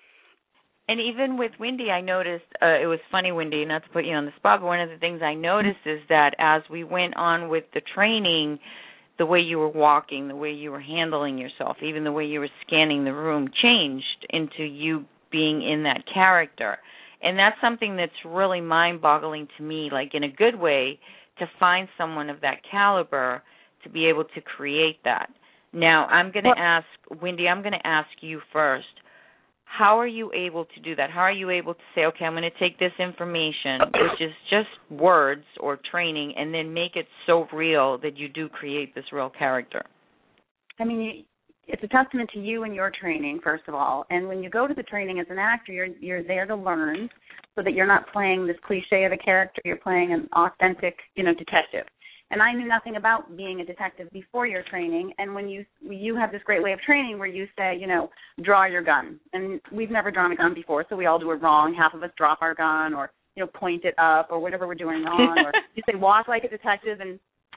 And even with Wendy, I noticed, uh, it was funny, Wendy, not to put you on the spot, but one of the things I noticed is that as we went on with the training, the way you were walking, the way you were handling yourself, even the way you were scanning the room changed into you being in that character. And that's something that's really mind-boggling to me, like in a good way, to find someone of that caliber to be able to create that. Now, I'm going to ask, Wendy, I'm going to ask you first. How are you able to do that? How are you able to say, okay, I'm going to take this information, which is just words or training, and then make it so real that you do create this real character? I mean, it's a testament to you and your training, first of all. And when you go to the training as an actor, you're you're there to learn so that you're not playing this cliche of a character. You're playing an authentic, you know, detective. And I knew nothing about being a detective before your training. And when you you have this great way of training where you say, you know, draw your gun. And we've never drawn a gun before, so we all do it wrong. Half of us drop our gun or, you know, point it up or whatever we're doing wrong. Or you say walk like a detective and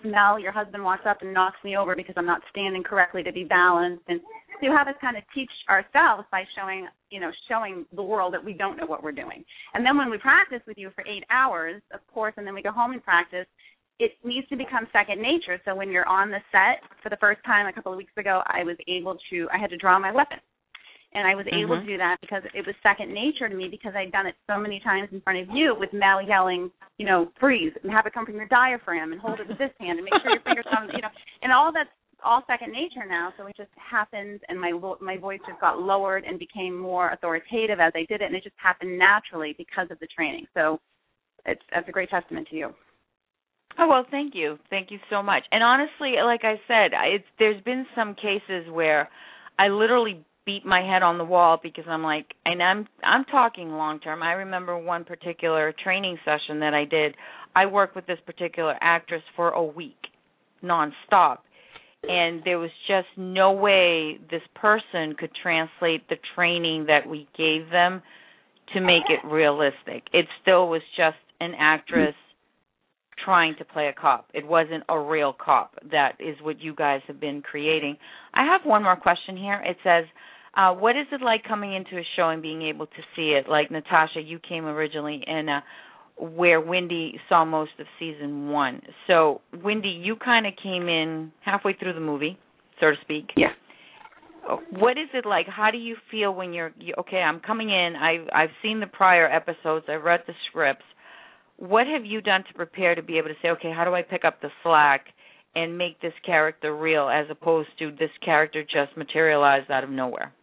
Mel, your husband, walks up and knocks me over because I'm not standing correctly to be balanced. And so you have us kind of teach ourselves by showing, you know, showing the world that we don't know what we're doing. And then when we practice with you for eight hours, of course, and then we go home and practice, it needs to become second nature. So when you're on the set for the first time a couple of weeks ago, I was able to, I had to draw my weapon. And I was mm-hmm. able to do that because it was second nature to me because I'd done it so many times in front of you with Mel yelling, you know, freeze, and have it come from your diaphragm and hold it with this hand and make sure your fingers come, you know, and all that's all second nature now. So it just happened, and my my voice just got lowered and became more authoritative as I did it, and it just happened naturally because of the training. So it's that's a great testament to you. Oh, well, thank you. Thank you so much. And honestly, like I said, it's, there's been some cases where I literally beat my head on the wall because I'm like, and I'm I'm talking long term. I remember one particular training session that I did. I worked with this particular actress for a week, nonstop, and there was just no way this person could translate the training that we gave them to make it realistic. It still was just an actress trying to play a cop. It wasn't a real cop. That is what you guys have been creating. I have one more question here. It says, uh, what is it like coming into a show and being able to see it? Like, Natasha, you came originally in uh, where Wendy saw most of season one. So, Wendy, you kind of came in halfway through the movie, so to speak. Yeah. What is it like? How do you feel when you're, you, okay, I'm coming in. I've, I've seen the prior episodes. I've read the scripts. What have you done to prepare to be able to say, okay, how do I pick up the slack and make this character real as opposed to this character just materialized out of nowhere?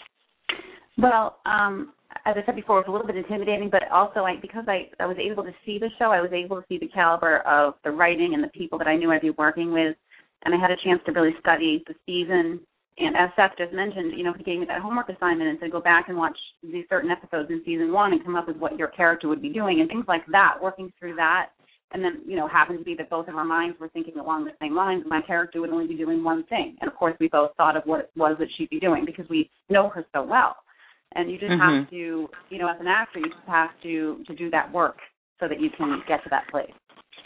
Well, um, as I said before, it was a little bit intimidating, but also I, because I, I was able to see the show, I was able to see the caliber of the writing and the people that I knew I'd be working with, and I had a chance to really study the season. And as Seth just mentioned, you know, he gave me that homework assignment and said, go back and watch these certain episodes in season one and come up with what your character would be doing and things like that, working through that. And then, you know, happened to be that both of our minds were thinking along the same lines. My character would only be doing one thing. And, of course, we both thought of what it was that she'd be doing because we know her so well. And you just mm-hmm. have to, you know, as an actor, you just have to, to do that work so that you can get to that place.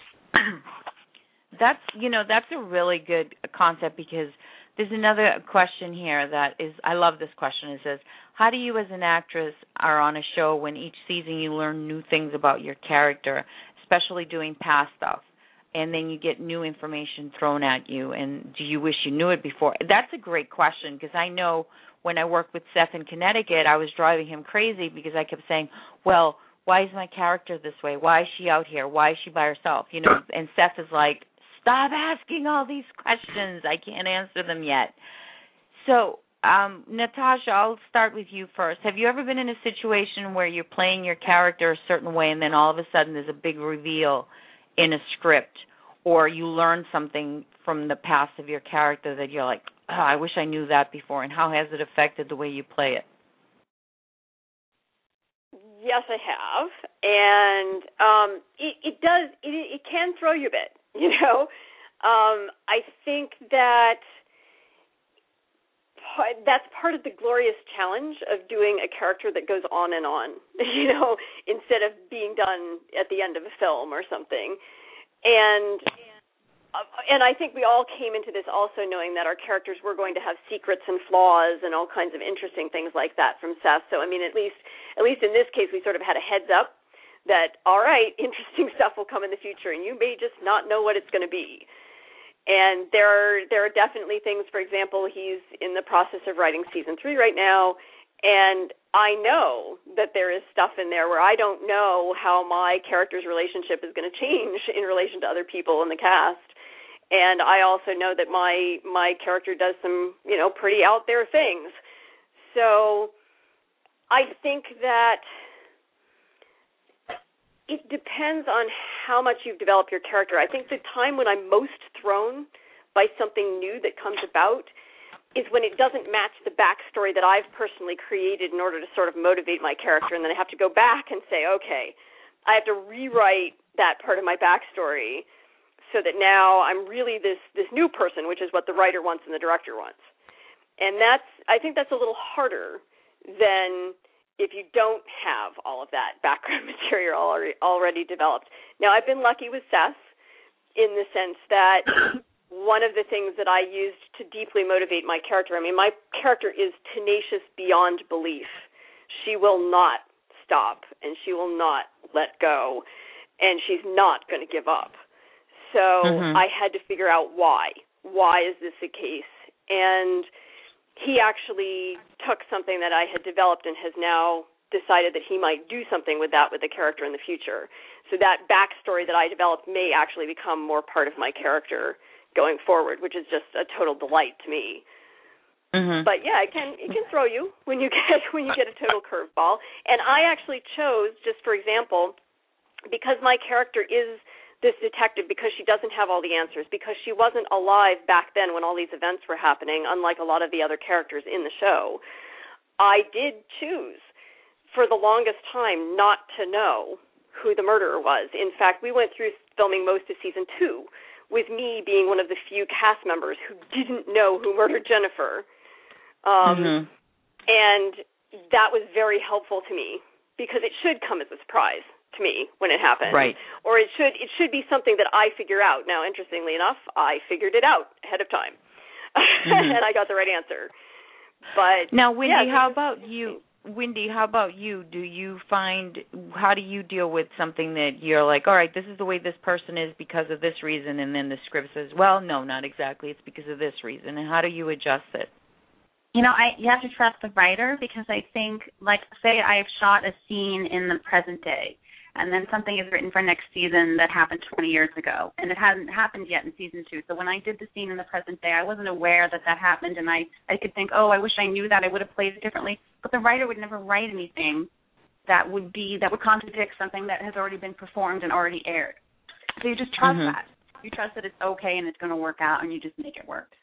That's, you know, that's a really good concept because there's another question here that is, I love this question. It says, how do you as an actress are on a show when each season you learn new things about your character, especially doing past stuff, and then you get new information thrown at you, and do you wish you knew it before? That's a great question because I know when I worked with Seth in Connecticut, I was driving him crazy because I kept saying, well, why is my character this way? Why is she out here? Why is she by herself? You know, and Seth is like, stop asking all these questions. I can't answer them yet. So, um, Natasha, I'll start with you first. Have you ever been in a situation where you're playing your character a certain way and then all of a sudden there's a big reveal in a script, or you learn something from the past of your character that you're like, oh, I wish I knew that before, and how has it affected the way you play it? Yes, I have, and um, it, it does. It, it can throw you a bit, you know. Um, I think that that's part of the glorious challenge of doing a character that goes on and on, you know, instead of being done at the end of a film or something. And and I think we all came into this also knowing that our characters were going to have secrets and flaws and all kinds of interesting things like that from Seth. So, I mean, at least at least in this case, we sort of had a heads up that, all right, interesting stuff will come in the future, and you may just not know what it's going to be. And there are there are definitely things, for example, he's in the process of writing season three right now, and I know that there is stuff in there where I don't know how my character's relationship is going to change in relation to other people in the cast. And I also know that my my character does some, you know, pretty out there things. So I think that it depends on how much you've developed your character. I think the time when I'm most thrown by something new that comes about is when it doesn't match the backstory that I've personally created in order to sort of motivate my character, and then I have to go back and say, okay, I have to rewrite that part of my backstory so that now I'm really this, this new person, which is what the writer wants and the director wants. And that's, I think that's a little harder than if you don't have all of that background material already, already developed. Now, I've been lucky with Seth. in the sense that one of the things that I used to deeply motivate my character, I mean, my character is tenacious beyond belief. She will not stop, and she will not let go, and she's not going to give up. So mm-hmm. I had to figure out why. Why is this the case? And he actually took something that I had developed and has now decided that he might do something with that with the character in the future. So that backstory that I developed may actually become more part of my character going forward, which is just a total delight to me. Mm-hmm. But yeah, it can it can throw you when you get when you get a total curveball. And I actually chose, just for example, because my character is this detective, because she doesn't have all the answers, because she wasn't alive back then when all these events were happening, unlike a lot of the other characters in the show, I did choose for the longest time not to know who the murderer was. In fact, we went through filming most of season two with me being one of the few cast members who didn't know who murdered Jennifer. Um, mm-hmm. And that was very helpful to me, because it should come as a surprise to me when it happens. Right. Or it should it should be something that I figure out. Now, interestingly enough, I figured it out ahead of time. Mm-hmm. And I got the right answer. But now, Wendy, yeah, how about you? Wendy, how about you? Do you find, how do you deal with something that you're like, all right, this is the way this person is because of this reason, and then the script says, well, no, not exactly, it's because of this reason, and how do you adjust it? You know, I you have to trust the writer, because I think, like, say I've shot a scene in the present day, and then something is written for next season that happened twenty years ago, and it hasn't happened yet in season two. So when I did the scene in the present day, I wasn't aware that that happened, and I, I could think, oh, I wish I knew that. I would have played it differently. But the writer would never write anything that would be that would contradict something that has already been performed and already aired. So you just trust mm-hmm. that. You trust that it's okay and it's going to work out, and you just make it work.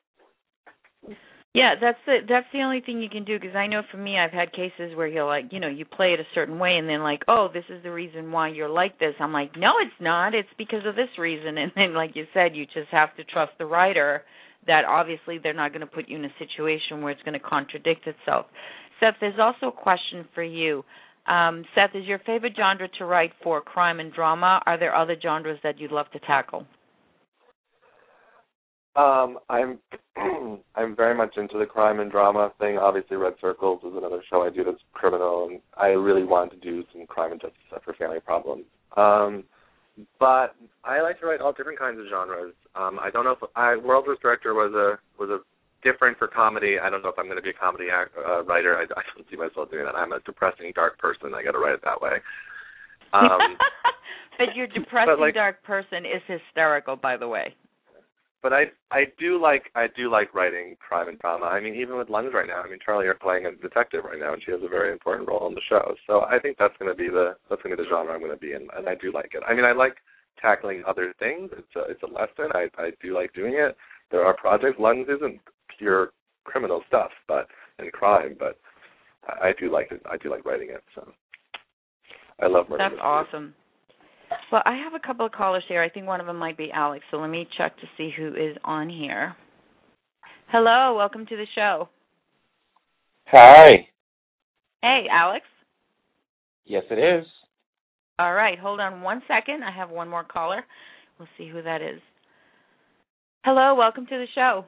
Yeah, that's the that's the only thing you can do, because I know for me, I've had cases where you're like, you know, you play it a certain way, and then like, oh, this is the reason why you're like this. I'm like, no, it's not. It's because of this reason. And then, like you said, you just have to trust the writer that obviously they're not going to put you in a situation where it's going to contradict itself. Seth, there's also a question for you. Um, Seth, is your favorite genre to write for crime and drama? Are there other genres that you'd love to tackle? Um, I'm I'm very much into the crime and drama thing. Obviously, Red Circles is another show I do that's criminal, and I really want to do some crime and justice stuff for family problems. Um, but I like to write all different kinds of genres. Um, I don't know if I, World War Director was a was a different for comedy. I don't know if I'm going to be a comedy act, uh, writer. I, I don't see myself doing that. I'm a depressing, dark person. I got to write it that way. Um, but your depressing, but like, dark person is hysterical, by the way. But I I do like I do like writing crime and drama. I mean, even with Lungs right now. I mean, Charlie, you're playing a detective right now, and she has a very important role in the show. So I think that's going to be the that's going to be the genre I'm going to be in, and I do like it. I mean, I like tackling other things. It's a it's a lesson. I I do like doing it. There are projects. Lungs isn't pure criminal stuff, but and crime, but I, I do like it. I do like writing it. So I love murder. That's mystery. Awesome. Well, I have a couple of callers here. I think one of them might be Alex, so let me check to see who is on here. Hello, welcome to the show. Hi. Hey, Alex. Yes, it is. All right, hold on one second. I have one more caller. We'll see who that is. Hello, welcome to the show.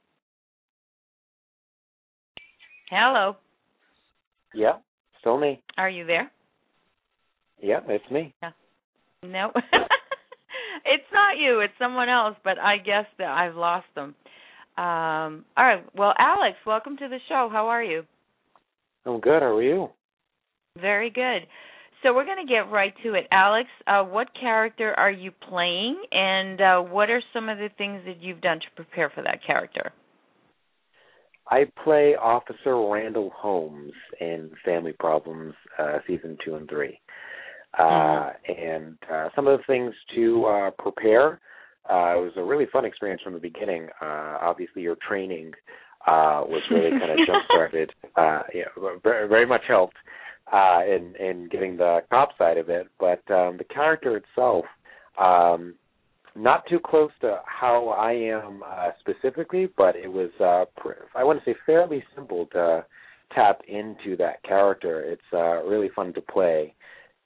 Hello. Yeah, still me. Are you there? Yeah, it's me. Yeah. No, it's not you. It's someone else, but I guess that I've lost them. Um, all right. Well, Alex, welcome to the show. How are you? I'm good. How are you? Very good. So we're going to get right to it. Alex, uh, what character are you playing, and uh, what are some of the things that you've done to prepare for that character? I play Officer Randall Holmes in Family Problems, uh, Season two and three. Uh, and uh, some of the things to uh, prepare, uh, it was a really fun experience from the beginning. Uh, obviously, your training uh, was really kind of jump-started, uh, you know, very, very much helped uh, in, in getting the cop side of it. But um, the character itself, um, not too close to how I am uh, specifically, but it was, uh, I want to say, fairly simple to tap into that character. It's uh, really fun to play.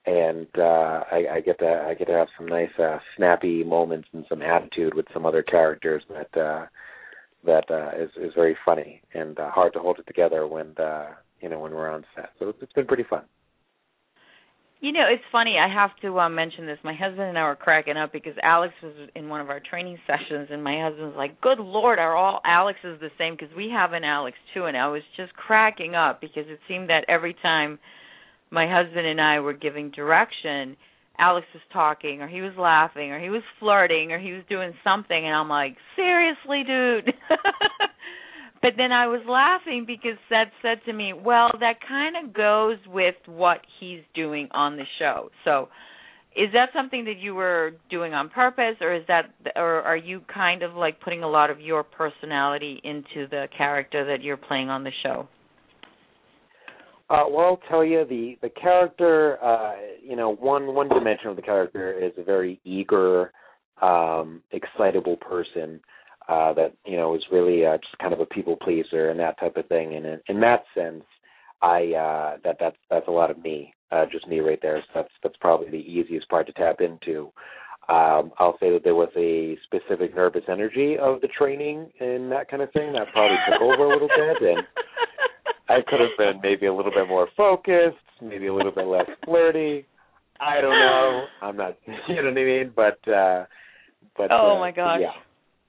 and uh, I, I get to I get to have some nice uh, snappy moments and some attitude with some other characters that uh, that uh, is is very funny and uh, hard to hold it together when uh, you know when we're on set. So it's, it's been pretty fun. You know, it's funny. I have to uh, mention this. My husband and I were cracking up because Alex was in one of our training sessions, and my husband's like, good Lord, are all Alexes the same? Because we have an Alex, too, and I was just cracking up because it seemed that every time my husband and I were giving direction, Alex was talking, or he was laughing, or he was flirting, or he was doing something, and I'm like, seriously, dude? But then I was laughing because Seth said to me, well, that kind of goes with what he's doing on the show. So is that something that you were doing on purpose, or is that, or are you kind of like putting a lot of your personality into the character that you're playing on the show? Uh, well, I'll tell you, the, the character, uh, you know, one, one dimension of the character is a very eager, um, excitable person. Uh, that, you know, is really uh, just kind of a people pleaser and that type of thing. And in, in that sense, I uh, that that's that's a lot of me, uh, just me right there. So that's that's probably the easiest part to tap into. Um, I'll say that there was a specific nervous energy of the training and that kind of thing that probably took over a little bit, and I could have been maybe a little bit more focused, maybe a little bit less flirty. I don't know. I'm not, you know what I mean? But uh, but oh uh, my gosh. Yeah.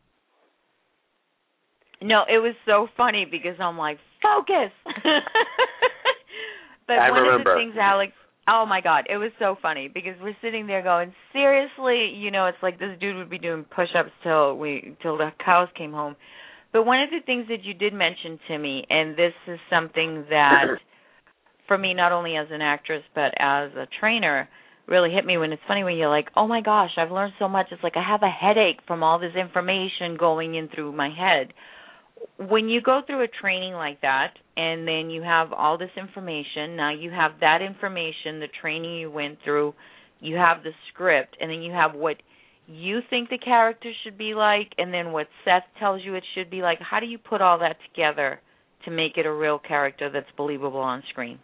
No, it was so funny because I'm like, focus. But I one remember. of the things, Alex, oh my God, it was so funny because we're sitting there going, seriously, you know, it's like this dude would be doing push-ups till we till the cows came home. But one of the things that you did mention to me, and this is something that, for me, not only as an actress but as a trainer, really hit me when it's funny when you're like, oh my gosh, I've learned so much. It's like I have a headache from all this information going in through my head. When you go through a training like that and then you have all this information, now you have that information, the training you went through, you have the script, and then you have what you think the character should be like and then what Seth tells you it should be like. How do you put all that together to make it a real character that's believable on screen?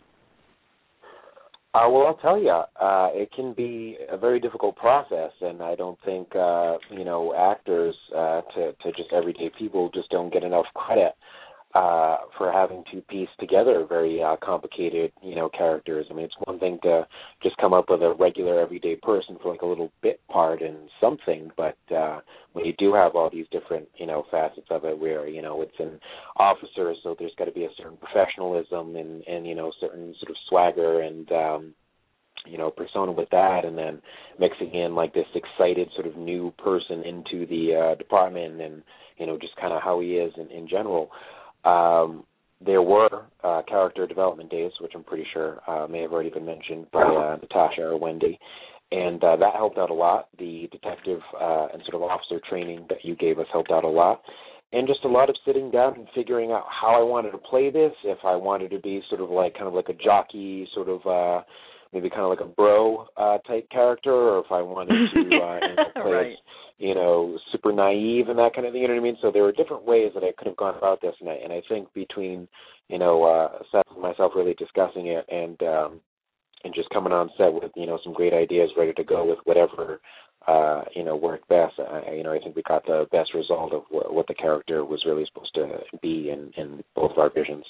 Uh, well, I'll tell you, uh, it can be a very difficult process, and I don't think, uh, you know, actors, uh, to, to just everyday people just don't get enough credit uh, for having to piece together very uh, complicated, you know, characters. I mean, it's one thing to just come up with a regular everyday person for like a little bit part in something, but uh, when you do have all these different, you know, facets of it where, you know, it's an officer, so there's got to be a certain professionalism and, and, you know, certain sort of swagger and, um, you know, persona with that, and then mixing in like this excited sort of new person into the uh, department and, you know, just kind of how he is in, in general. Um, there were uh, character development days, which I'm pretty sure uh, may have already been mentioned by uh, Natasha or Wendy, and uh, that helped out a lot. The detective uh, and sort of officer training that you gave us helped out a lot, and just a lot of sitting down and figuring out how I wanted to play this, if I wanted to be sort of like kind of like a jockey, sort of uh, maybe kind of like a bro uh, type character, or if I wanted to uh, you know, play right. as, you know, super naive and that kind of thing, you know what I mean? So there were different ways that I could have gone about this, and I, and I think between, you know, uh, Seth and myself really discussing it and um, and just coming on set with, you know, some great ideas ready to go with whatever, uh, you know, worked best, I, you know, I think we got the best result of wh- what the character was really supposed to be in, in both of our visions.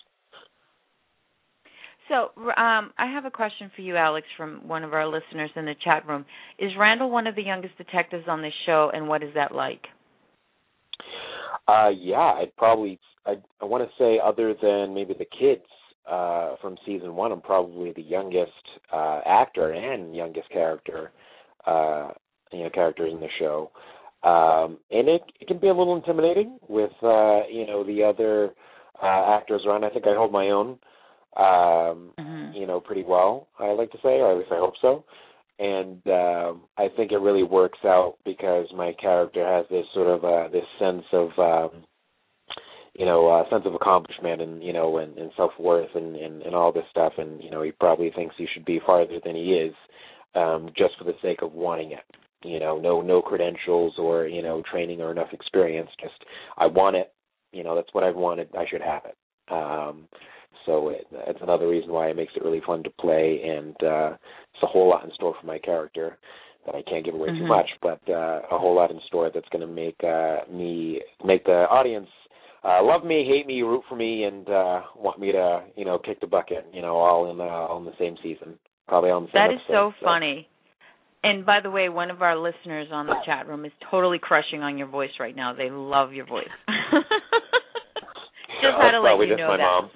So um, I have a question for you, Alex, from one of our listeners in the chat room. Is Randall one of the youngest detectives on this show, and what is that like? Uh, yeah, I'd probably, I, I want to say other than maybe the kids uh, from season one, I'm probably the youngest uh, actor and youngest character, uh, you know, characters in the show. Um, and it, it can be a little intimidating with, uh, you know, the other uh, actors around. I think I hold my own. Um, mm-hmm. you know, pretty well, I like to say, or at least I hope so. And um, I think it really works out because my character has this sort of uh, this sense of, um, you know, uh, sense of accomplishment and, you know, and, and self-worth and, and, and all this stuff. And, you know, he probably thinks he should be farther than he is um, just for the sake of wanting it. You know, no, no credentials or, you know, training or enough experience. Just, I want it. You know, that's what I've wanted. I should have it. Um So it, it's another reason why it makes it really fun to play, and uh, it's a whole lot in store for my character that I can't give away mm-hmm. too much, but uh, a whole lot in store that's going to make uh, me, make the audience uh, love me, hate me, root for me, and uh, want me to, you know, kick the bucket, you know, all in, uh, all in the same season, probably on the same That is episode, so, so funny. And by the way, one of our listeners on the chat room is totally crushing on your voice right now. They love your voice. Just had to let you know my that. Mom.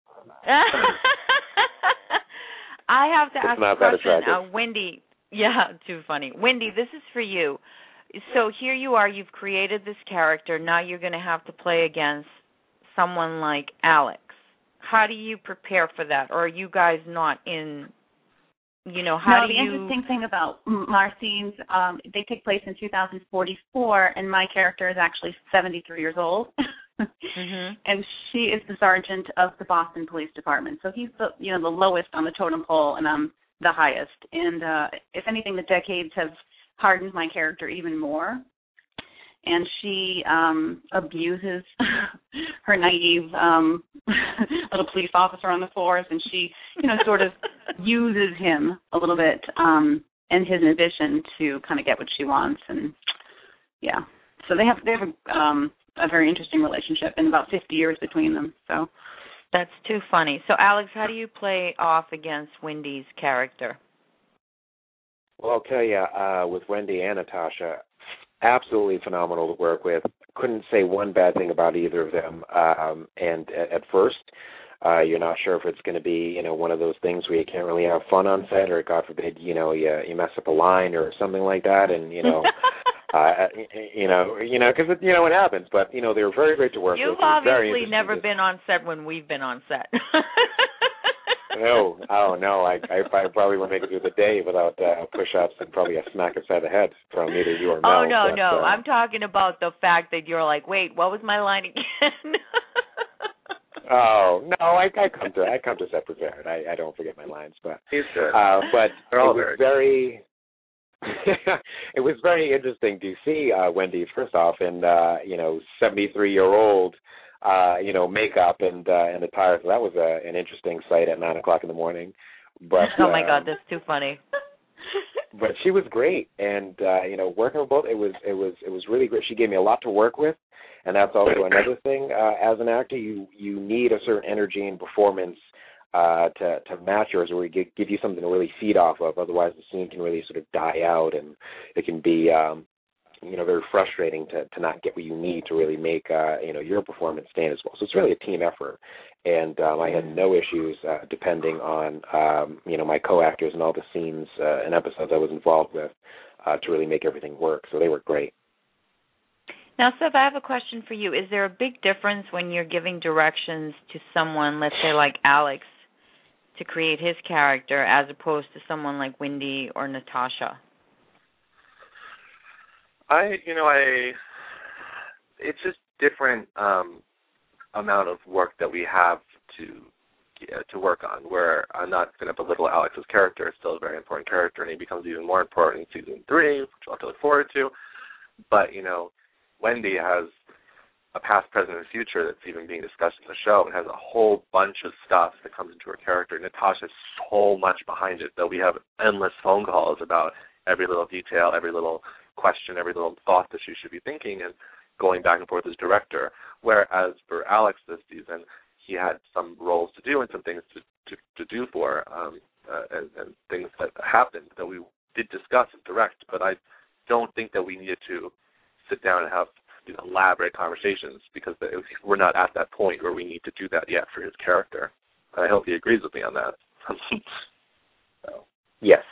I have to it's ask not a question. That uh, Wendy, yeah, too funny. Wendy, this is for you. So here you are. You've created this character. Now you're going to have to play against someone like Alex. How do you prepare for that? Or are you guys not in... You know, how no, do the you... interesting thing about our scenes, um, they take place in two thousand forty-four, and my character is actually seventy-three years old. mm-hmm. And she is the sergeant of the Boston Police Department. So he's the, you know, the lowest on the totem pole, and I'm the highest. And uh, if anything, the decades have hardened my character even more. And she um, abuses her naive um, little police officer on the force, and she, you know, sort of uses him a little bit um, and his ambition to kind of get what she wants. And yeah, so they have they have a, um, a very interesting relationship, and about fifty years between them. So that's too funny. So Alex, how do you play off against Wendy's character? Well, I'll tell you, uh, with Wendy and Natasha, absolutely phenomenal to work with. Couldn't say one bad thing about either of them. Um, and at, at first, uh, you're not sure if it's going to be, you know, one of those things where you can't really have fun on set, or God forbid, you know, you, you mess up a line or something like that, and you know, uh, you know, you know, because you know it happens. But you know, they were very great to work You've with. You've obviously never been on set when we've been on set. No, oh no, I, I I probably wouldn't make it through the day without uh, push-ups and probably a smack upside the head from either you or Mel. Oh no, but, no, uh, I'm talking about the fact that you're like, wait, what was my line again? Oh no, I, I come to I come to set prepared. I, I don't forget my lines, but He's good. Uh, but They're all it was very. very it was very interesting to see uh, Wendy first off in uh, you know seventy-three year old. Uh, you know, makeup and uh, and attire. So that was a, an interesting sight at nine o'clock in the morning. But oh my uh, God, that's too funny. But she was great, and uh, you know, working with both, it was it was it was really great. She gave me a lot to work with, and that's also another thing. Uh, as an actor, you you need a certain energy and performance uh, to to match yours, or give, give you something to really feed off of. Otherwise, the scene can really sort of die out, and it can be. Um, you know, very frustrating to, to not get what you need to really make, uh, you know, your performance stand as well. So it's really a team effort. And um, I had no issues uh, depending on, um, you know, my co-actors and all the scenes uh, and episodes I was involved with uh, to really make everything work. So they were great. Now, Seth, I have a question for you. Is there a big difference when you're giving directions to someone, let's say like Alex, to create his character as opposed to someone like Wendy or Natasha? I, you know, I, it's just different um, amount of work that we have to yeah, to work on, where I'm not going to belittle Alex's character. It's still a very important character, and he becomes even more important in season three, which I'll have to look forward to. But, you know, Wendy has a past, present, and future that's even being discussed in the show, and has a whole bunch of stuff that comes into her character. Natasha's so much behind it, though we have endless phone calls about every little detail, every little question, every little thought that she should be thinking, and going back and forth as director. Whereas for Alex this season, he had some roles to do and some things to, to, to do for, um, uh, and, and things that happened that we did discuss and direct, but I don't think that we needed to sit down and have you know, elaborate conversations, because we're not at that point where we need to do that yet for his character. I hope he agrees with me on that. So. Yes.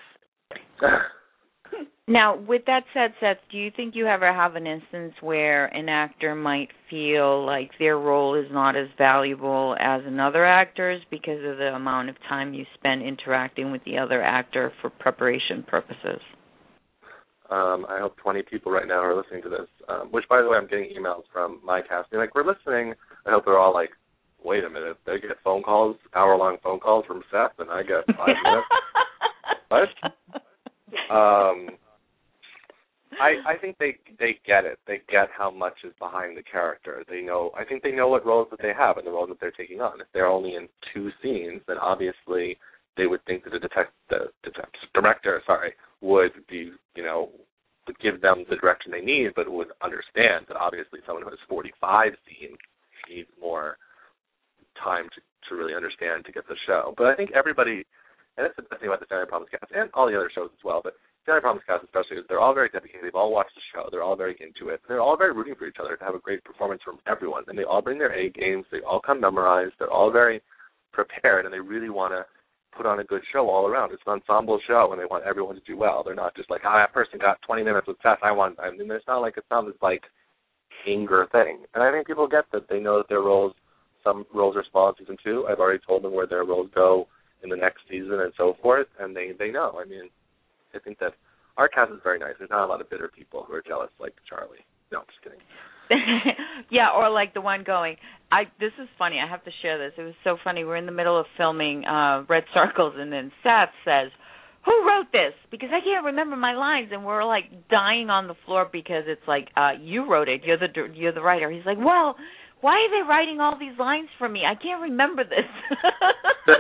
Now, with that said, Seth, do you think you ever have an instance where an actor might feel like their role is not as valuable as another actor's because of the amount of time you spend interacting with the other actor for preparation purposes? Um, I hope twenty people right now are listening to this, um, which, by the way, I'm getting emails from my cast being like, we're listening. I hope they're all like, wait a minute, they get phone calls, hour-long phone calls from Seth, and I get five minutes? What? Um, I, I think they they get it. They get how much is behind the character. They know. I think they know what roles that they have and the roles that they're taking on. If they're only in two scenes, then obviously they would think that the detect the detect, director, sorry, would be you know would give them the direction they need, but would understand that obviously someone who has forty-five scenes needs more time to to really understand to get the show. But I think everybody, and that's the best thing about the Family Problems cast and all the other shows as well, but Family Problems cast especially, is they're all very dedicated. They've all watched the show. They're all very into it. They're all very rooting for each other to have a great performance from everyone. And they all bring their A games. They all come memorized. They're all very prepared, and they really want to put on a good show all around. It's an ensemble show, and they want everyone to do well. They're not just like, oh, that person got twenty minutes with Seth. I want. I mean, it's not like it's not this like anger thing. And I think people get that. They know that their roles. Some roles are small in season two. I've already told them where their roles go in the next season and so forth, and they, they know. I mean, I think that our cast is very nice. There's not a lot of bitter people who are jealous like Charlie. No, I'm just kidding. Yeah, or like the one going, I. This is funny. I have to share this. It was so funny. We're in the middle of filming uh, Red Circles, and then Seth says, who wrote this? Because I can't remember my lines, and we're like dying on the floor because it's like, uh, you wrote it. You're the you're the writer. He's like, well, why are they writing all these lines for me? I can't remember this.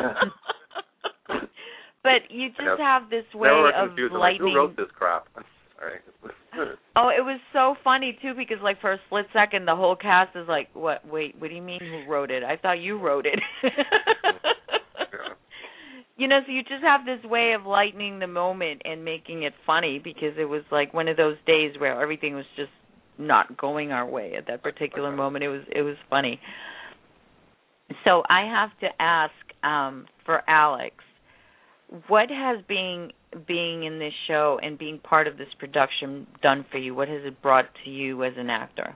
But you just have this way of lightning. Like, who wrote this crap? Sorry. Oh, it was so funny, too, because, like, for a split second, the whole cast is like, what, wait, what do you mean who wrote it? I thought you wrote it. Yeah. You know, so you just have this way of lightening the moment and making it funny, because it was, like, one of those days where everything was just not going our way at that particular moment. It was it was funny. So I have to ask um, for Alex, what has being being in this show and being part of this production done for you? What has it brought to you as an actor?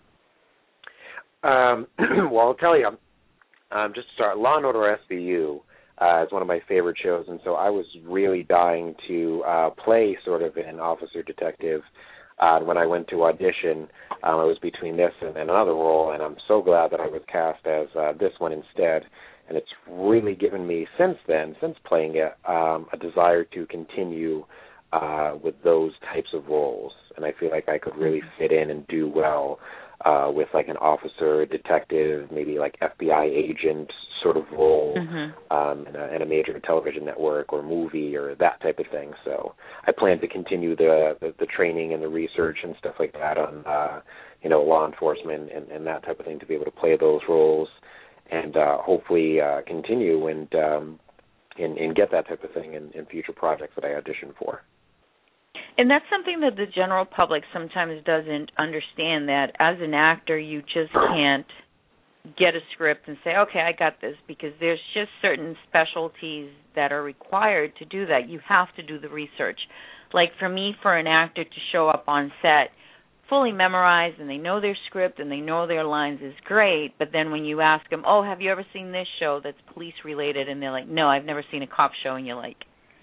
Um, well, I'll tell you, um, just to start, Law and Order S V U uh, is one of my favorite shows, and so I was really dying to uh, play sort of an officer detective. Uh, when I went to audition, um, I was between this and, and another role, and I'm so glad that I was cast as uh, this one instead. And it's really given me, since then, since playing it, um, a desire to continue uh, with those types of roles. And I feel like I could really fit in and do well uh, with like an officer, detective, maybe like F B I agent sort of role mm-hmm. um, in, a, in a major television network or movie or that type of thing. So I plan to continue the, the, the training and the research and stuff like that on, uh, you know, law enforcement and, and that type of thing to be able to play those roles. And uh, hopefully uh, continue and, um, and and get that type of thing in, in future projects that I audition for. And that's something that the general public sometimes doesn't understand, that as an actor you just can't get a script and say, okay, I got this, because there's just certain specialties that are required to do that. You have to do the research. Like for me, for an actor to show up on set fully memorized and they know their script and they know their lines is great, but then when you ask them, oh, have you ever seen this show that's police related, and they're like, no, I've never seen a cop show, and you're like,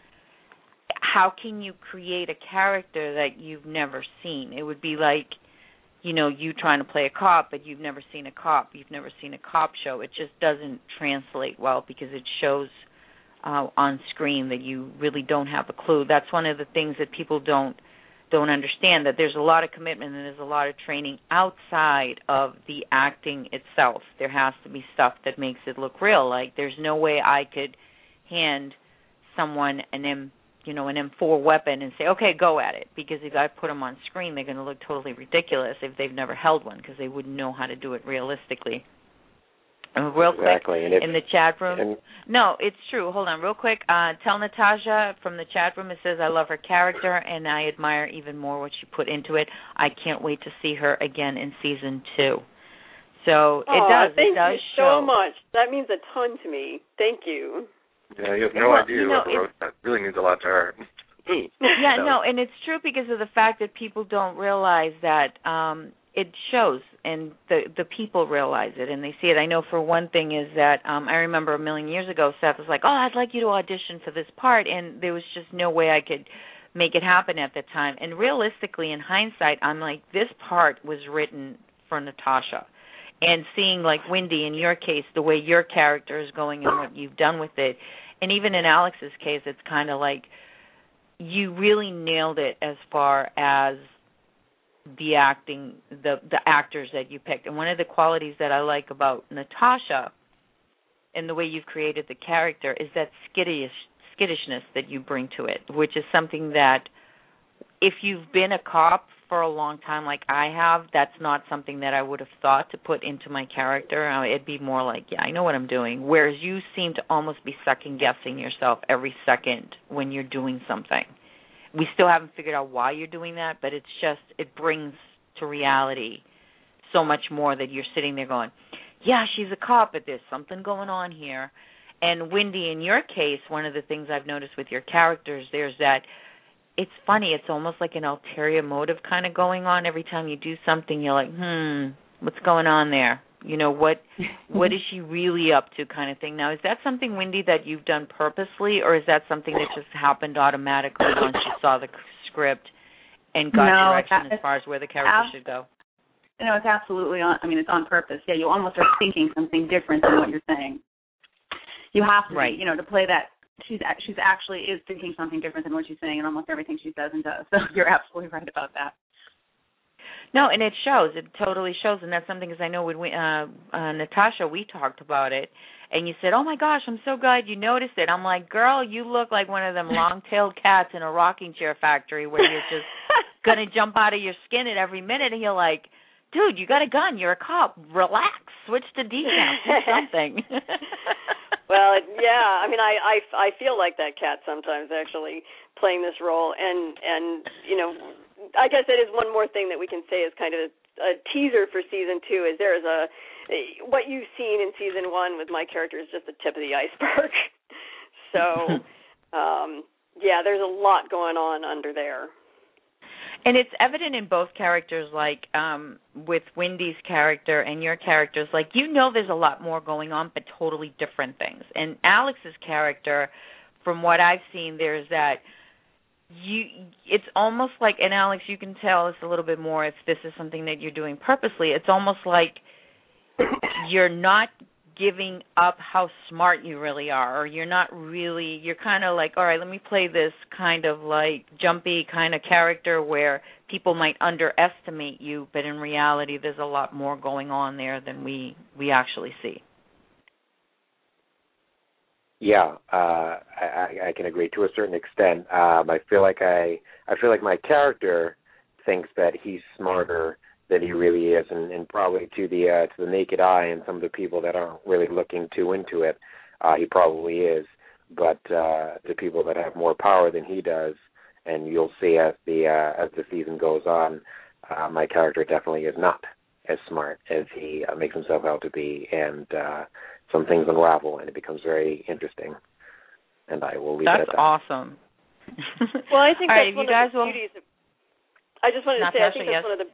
how can you create a character that you've never seen? It would be like, you know, you trying to play a cop, but you've never seen a cop, you've never seen a cop show. It just doesn't translate well, because it shows uh, on screen that you really don't have a clue. That's one of the things that people don't don't understand, that there's a lot of commitment and there's a lot of training outside of the acting itself. There has to be stuff that makes it look real. Like there's no way I could hand someone an M, you know, an M four weapon and say, okay, go at it, because if I put them on screen, they're going to look totally ridiculous if they've never held one, because they wouldn't know how to do it realistically. And real exactly. quick, and in the chat room. And no, it's true. Hold on, real quick. Uh, tell Natasha from the chat room, it says, I love her character, and I admire even more what she put into it. I can't wait to see her again in season two. So oh, it does. Thank it does you show. so much. That means a ton to me. Thank you. Yeah, you have no well, idea you know, what wrote that. It really means a lot to her. Yeah, no. no, and it's true because of the fact that people don't realize that um, it shows, and the the people realize it, and they see it. I know for one thing is that um, I remember a million years ago, Seth was like, oh, I'd like you to audition for this part, and there was just no way I could make it happen at the time. And realistically, in hindsight, I'm like, this part was written for Natasha. And seeing, like, Wendy, in your case, the way your character is going and what you've done with it, and even in Alex's case, it's kind of like you really nailed it as far as the acting, the the actors that you picked. And one of the qualities that I like about Natasha and the way you've created the character is that skittish, skittishness that you bring to it, which is something that if you've been a cop for a long time like I have, that's not something that I would have thought to put into my character. Uh, it'd be more like, yeah, I know what I'm doing, whereas you seem to almost be second-guessing yourself every second when you're doing something. We still haven't figured out why you're doing that, but it's just, it brings to reality so much more that you're sitting there going, yeah, she's a cop, but there's something going on here. And Wendy, in your case, one of the things I've noticed with your characters, there's that, it's funny, it's almost like an ulterior motive kind of going on. Every time you do something, you're like, hmm, what's going on there? You know, what what is she really up to kind of thing. Now, is that something, Wendy, that you've done purposely, or is that something that just happened automatically once you saw the script and got no, direction as far as where the character ab- should go? No, it's absolutely on, I mean, it's on purpose. Yeah, you almost are thinking something different than what you're saying. You have to, right. you know, to play that. She's she's actually is thinking something different than what she's saying in almost everything she says and does. So you're absolutely right about that. No, and it shows. It totally shows, and that's something, because I know when we, uh, uh, Natasha, we talked about it, and you said, oh, my gosh, I'm so glad you noticed it. I'm like, girl, you look like one of them long-tailed cats in a rocking chair factory where you're just going to jump out of your skin at every minute, and you're like, dude, you got a gun. You're a cop. Relax. Switch to decaf. Do something. Well, yeah. I mean, I, I, I feel like that cat sometimes, actually, playing this role. And, and you know, I guess that is one more thing that we can say is kind of a, a teaser for season two, is there is a – what you've seen in season one with my character is just the tip of the iceberg. So, um, yeah, there's a lot going on under there. And it's evident in both characters, like um, with Wendy's character and your characters, like you know there's a lot more going on, but totally different things. And Alex's character, from what I've seen, there's that you. It's almost like, and Alex, you can tell us a little bit more if this is something that you're doing purposely. It's almost like you're not giving up how smart you really are, or you're not really, you're kind of like, all right, let me play this kind of like jumpy kind of character where people might underestimate you, but in reality there's a lot more going on there than we, we actually see. Yeah, uh, I, I can agree to a certain extent. Um, I feel like I, I feel like my character thinks that he's smarter than he really is, and, and probably to the uh, to the naked eye and some of the people that aren't really looking too into it, uh, he probably is. But uh, to people that have more power than he does, and you'll see as the uh, as the season goes on, uh, my character definitely is not as smart as he uh, makes himself out to be, and uh, some things unravel, and it becomes very interesting. And I will leave that's it at that. That's awesome. Well, I think All that's right, one you guys of the will... beauties of, I just wanted to Natasha, say, I think that's yes. one of the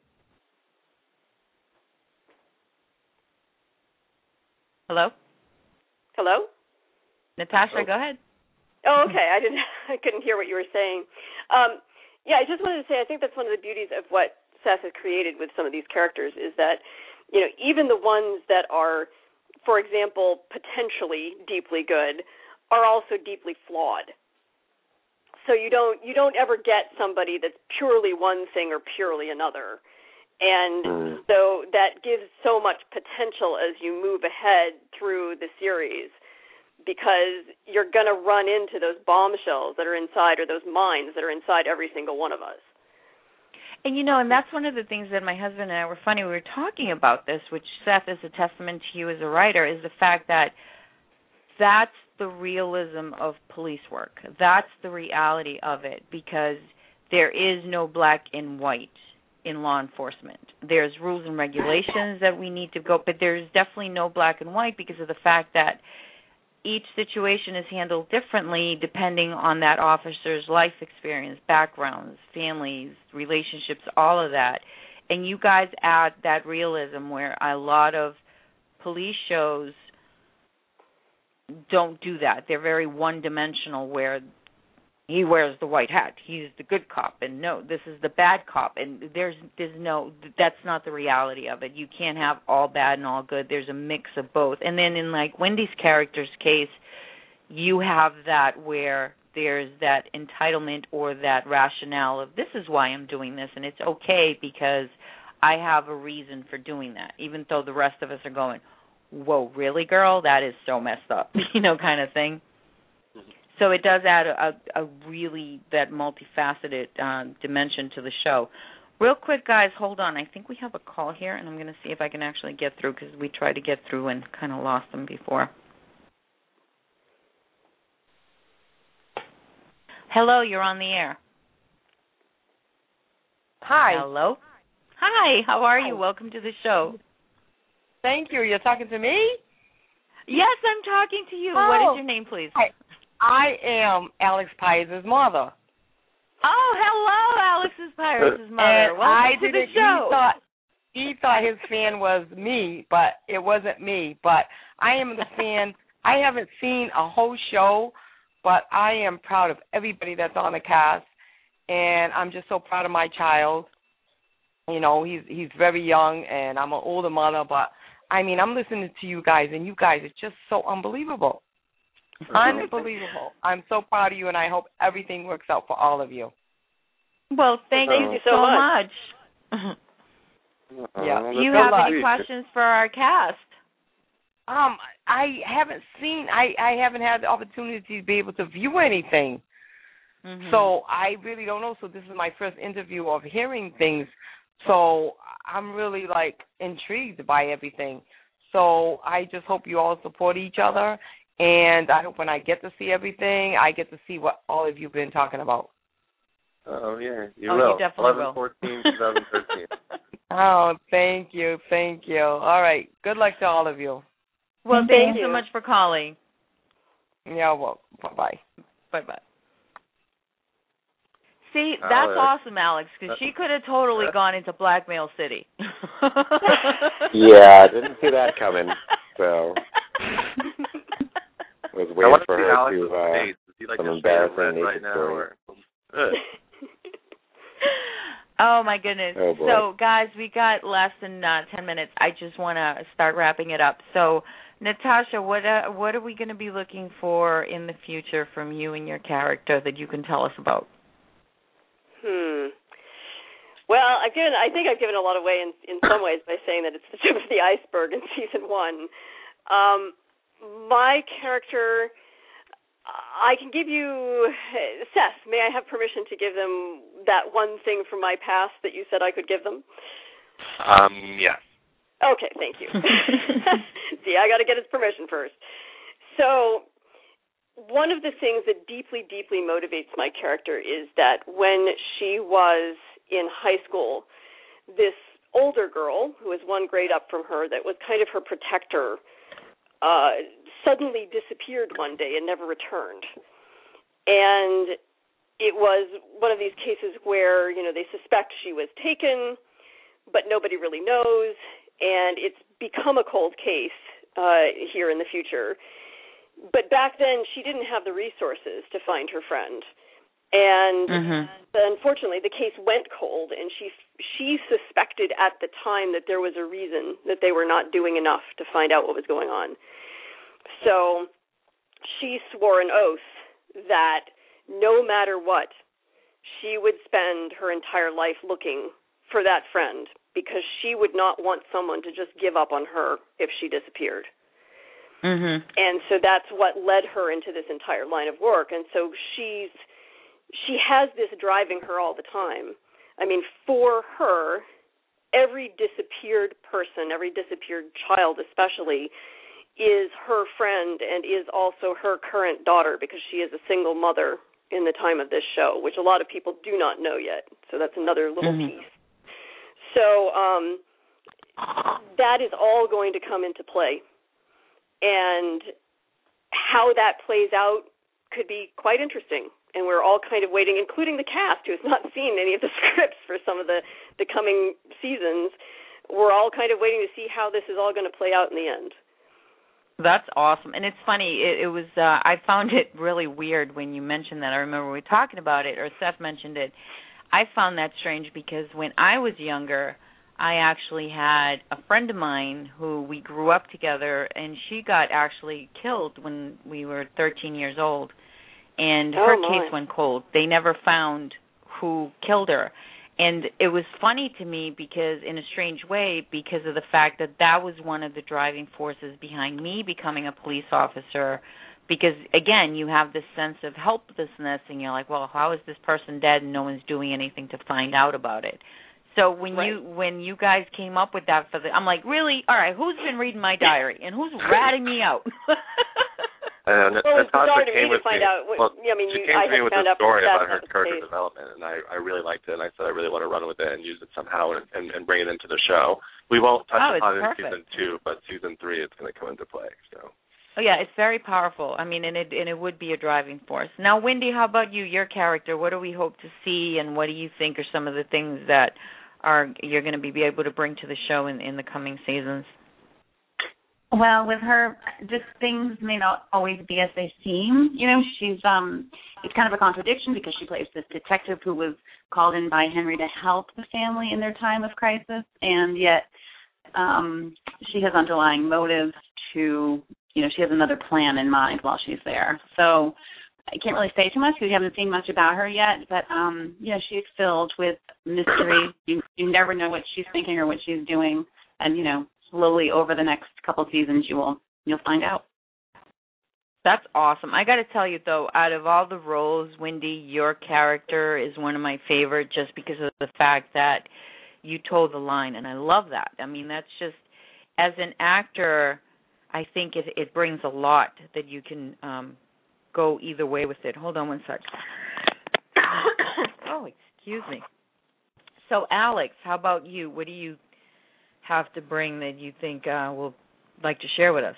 Hello? Hello? Natasha, oh. go ahead. Oh, okay. I didn't. I couldn't hear what you were saying. Um, yeah, I just wanted to say I think that's one of the beauties of what Seth has created with some of these characters is that, you know, even the ones that are, for example, potentially deeply good, are also deeply flawed. So you don't you don't ever get somebody that's purely one thing or purely another. And so that gives so much potential as you move ahead through the series, because you're going to run into those bombshells that are inside, or those mines that are inside every single one of us. And, you know, and that's one of the things that my husband and I were funny. We were talking about this, which, Seth, is a testament to you as a writer, is the fact that that's the realism of police work. That's the reality of it, because there is no black and white in law enforcement. There's rules and regulations that we need to go, but there's definitely no black and white because of the fact that each situation is handled differently depending on that officer's life experience, backgrounds, families, relationships, all of that. And you guys add that realism where a lot of police shows don't do that. They're very one-dimensional, where he wears the white hat, he's the good cop, and no, this is the bad cop, and there's there's no, that's not the reality of it. You can't have all bad and all good. There's a mix of both. And then in like Wendy's character's case, you have that where there's that entitlement or that rationale of this is why I'm doing this, and it's okay because I have a reason for doing that, even though the rest of us are going, whoa, really, girl? That is so messed up, you know, kind of thing. So it does add a, a really that multifaceted uh, dimension to the show. Real quick, guys, hold on. I think we have a call here, and I'm going to see if I can actually get through because we tried to get through and kind of lost them before. Hello, you're on the air. Hi. Hello. Hi, how are you? Welcome to the show. Thank you. You're talking to me? Yes, I'm talking to you. Oh. What is your name, please? Hi. I am Alex Pires' mother. Oh, hello, Alex's Pires' mother. And Welcome I to didn't, the show. He thought, he thought his fan was me, but it wasn't me. But I am the fan. I haven't seen a whole show, but I am proud of everybody that's on the cast, and I'm just so proud of my child. You know, he's he's very young, and I'm an older mother, but, I mean, I'm listening to you guys, and you guys are just so unbelievable. Unbelievable. I'm so proud of you, and I hope everything works out for all of you. Well, thank Thank you you so so much. Uh, Yeah. well, Do you that's have good. any questions for our cast? Um, I haven't seen, I, I haven't had the opportunity to be able to view anything. Mm-hmm. So I really don't know. So this is my first interview of hearing things. So I'm really, like, intrigued by everything. So I just hope you all support each other. And I hope when I get to see everything, I get to see what all of you have been talking about. Oh, yeah, you oh, will. you definitely eleven will. fourteen twenty thirteen Oh, thank you. Thank you. All right. Good luck to all of you. Well, thank, Thank you so you. much for calling. Yeah, well, bye-bye. Bye-bye. See, that's Alex. awesome, Alex, because she could have totally gone into Blackmail City. Yeah, I didn't see that coming, so I was I waiting want to for see her Alex's to uh, face. Is he like some a shade of red embarrassing right naked now? story. Or? Ugh. Oh, my goodness. Oh, boy. So, guys, we got less than uh, ten minutes. I just want to start wrapping it up. So, Natasha, what uh, what are we going to be looking for in the future from you and your character that you can tell us about? Hmm. Well, I've given. I think I've given a lot away in in some ways by saying that it's the tip of the iceberg in season one. Um, my character, I can give you, Seth. May I have permission to give them that one thing from my past that you said I could give them? Um, yes. Okay, thank you. See, I got to get his permission first. So, one of the things that deeply, deeply motivates my character is that when she was in high school, this older girl, who was one grade up from her, that was kind of her protector, uh, suddenly disappeared one day and never returned. And it was one of these cases where, you know, they suspect she was taken, but nobody really knows, and it's become a cold case uh, here in the future. But back then, she didn't have the resources to find her friend. And mm-hmm. unfortunately, the case went cold, and she she suspected at the time that there was a reason that they were not doing enough to find out what was going on. So she swore an oath that no matter what, she would spend her entire life looking for that friend, because she would not want someone to just give up on her if she disappeared. Mm-hmm. And so that's what led her into this entire line of work. And so she's she has this driving her all the time. I mean, for her, every disappeared person, every disappeared child especially, is her friend and is also her current daughter, because she is a single mother in the time of this show, which a lot of people do not know yet. So that's another little mm-hmm. piece. So um, that is all going to come into play. And how that plays out could be quite interesting. And we're all kind of waiting, including the cast, who has not seen any of the scripts for some of the, the coming seasons. We're all kind of waiting to see how this is all going to play out in the end. That's awesome. And it's funny, it, it was, uh, I found it really weird when you mentioned that. I remember we were talking about it, or Seth mentioned it. I found that strange because when I was younger, I actually had a friend of mine who we grew up together, and she got actually killed when we were thirteen years old. and oh, her my. case went cold. They never found who killed her. And it was funny to me because, in a strange way, because of the fact that that was one of the driving forces behind me becoming a police officer. Because, again, you have this sense of helplessness, and you're like, well, how is this person dead and no one's doing anything to find out about it? So when right. you when you guys came up with that, for the, I'm like, really? All right, who's been reading my diary, and who's ratting me out? And well, it's Natasha bizarre to came me to with find me. out. What, well, I mean, she you, came I to me with found a out story that about her was character case. development, and I, I really liked it. And I said I really want to run with it and use it somehow and, and, and bring it into the show. We won't touch oh, upon it in perfect. season two, but season three it's going to come into play. So. Oh yeah, it's very powerful. I mean, and it and it would be a driving force. Now, Wendy, how about you? Your character. What do we hope to see, and what do you think are some of the things that are you're going to be, be able to bring to the show in, in the coming seasons? Well, with her, just things may not always be as they seem. You know, she's um, it's kind of a contradiction because she plays this detective who was called in by Henry to help the family in their time of crisis, and yet um, she has underlying motives to, you know, she has another plan in mind while she's there. So I can't really say too much because we haven't seen much about her yet, but um, you know, she's filled with mystery. You you never know what she's thinking or what she's doing, and you know. Slowly over the next couple seasons, you will you'll find out. That's awesome. I got to tell you though, out of all the roles, Wendy, your character is one of my favorite, just because of the fact that you told the line, and I love that. I mean, that's just as an actor, I think it it brings a lot that you can um, go either way with it. Hold on one sec. Oh, excuse me. So, Alex, how about you? What do you have to bring that you think uh, will like to share with us?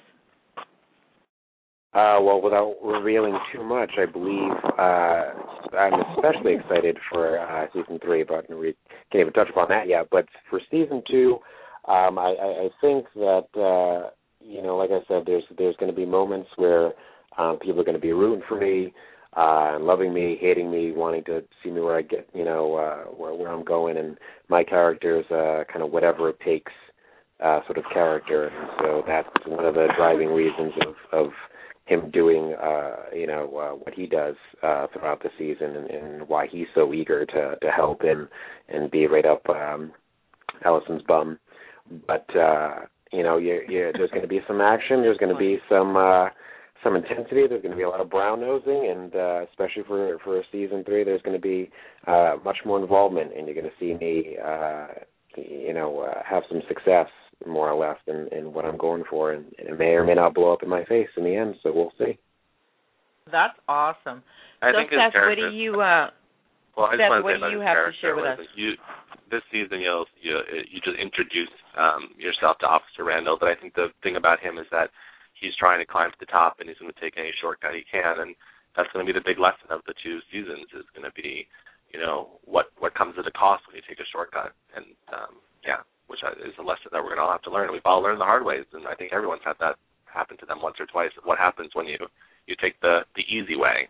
Uh, well, without revealing too much, I believe uh, I'm especially excited for uh, season three, but we can't even touch upon that yet. But for season two, um, I, I think that uh, you know, like I said, there's there's going to be moments where um, people are going to be rooting for me, uh, and loving me, hating me, wanting to see me where I get, you know, uh, where, where I'm going, and my character's uh, kind of whatever it takes uh, sort of character. And so that's one of the driving reasons of, of him doing, uh, you know, uh, what he does uh, throughout the season, and, and why he's so eager to, to help and, and be right up um, Allison's bum. But, uh, you know, you're, you're, there's going to be some action. There's going to be some uh, some intensity. There's going to be a lot of brown-nosing, and uh, especially for, for season three, there's going to be uh, much more involvement, and you're going to see me, uh, you know, uh, have some success, more or less, in, in what I'm going for, and, and it may or may not blow up in my face in the end, so we'll see. That's awesome. I so, think his Seth, what character, do you, uh, well, I just Seth, want to what say do about you his have to share with us? was you, this season, you'll, you you just introduce um, yourself to Officer Randall, but I think the thing about him is that he's trying to climb to the top, and he's going to take any shortcut he can, and that's going to be the big lesson of the two seasons, is going to be, you know, what, what comes at a cost when you take a shortcut, and, um, yeah, which is a lesson that we're going to all have to learn. We've all learned the hard ways, and I think everyone's had that happen to them once or twice. What happens when you, you take the, the easy way?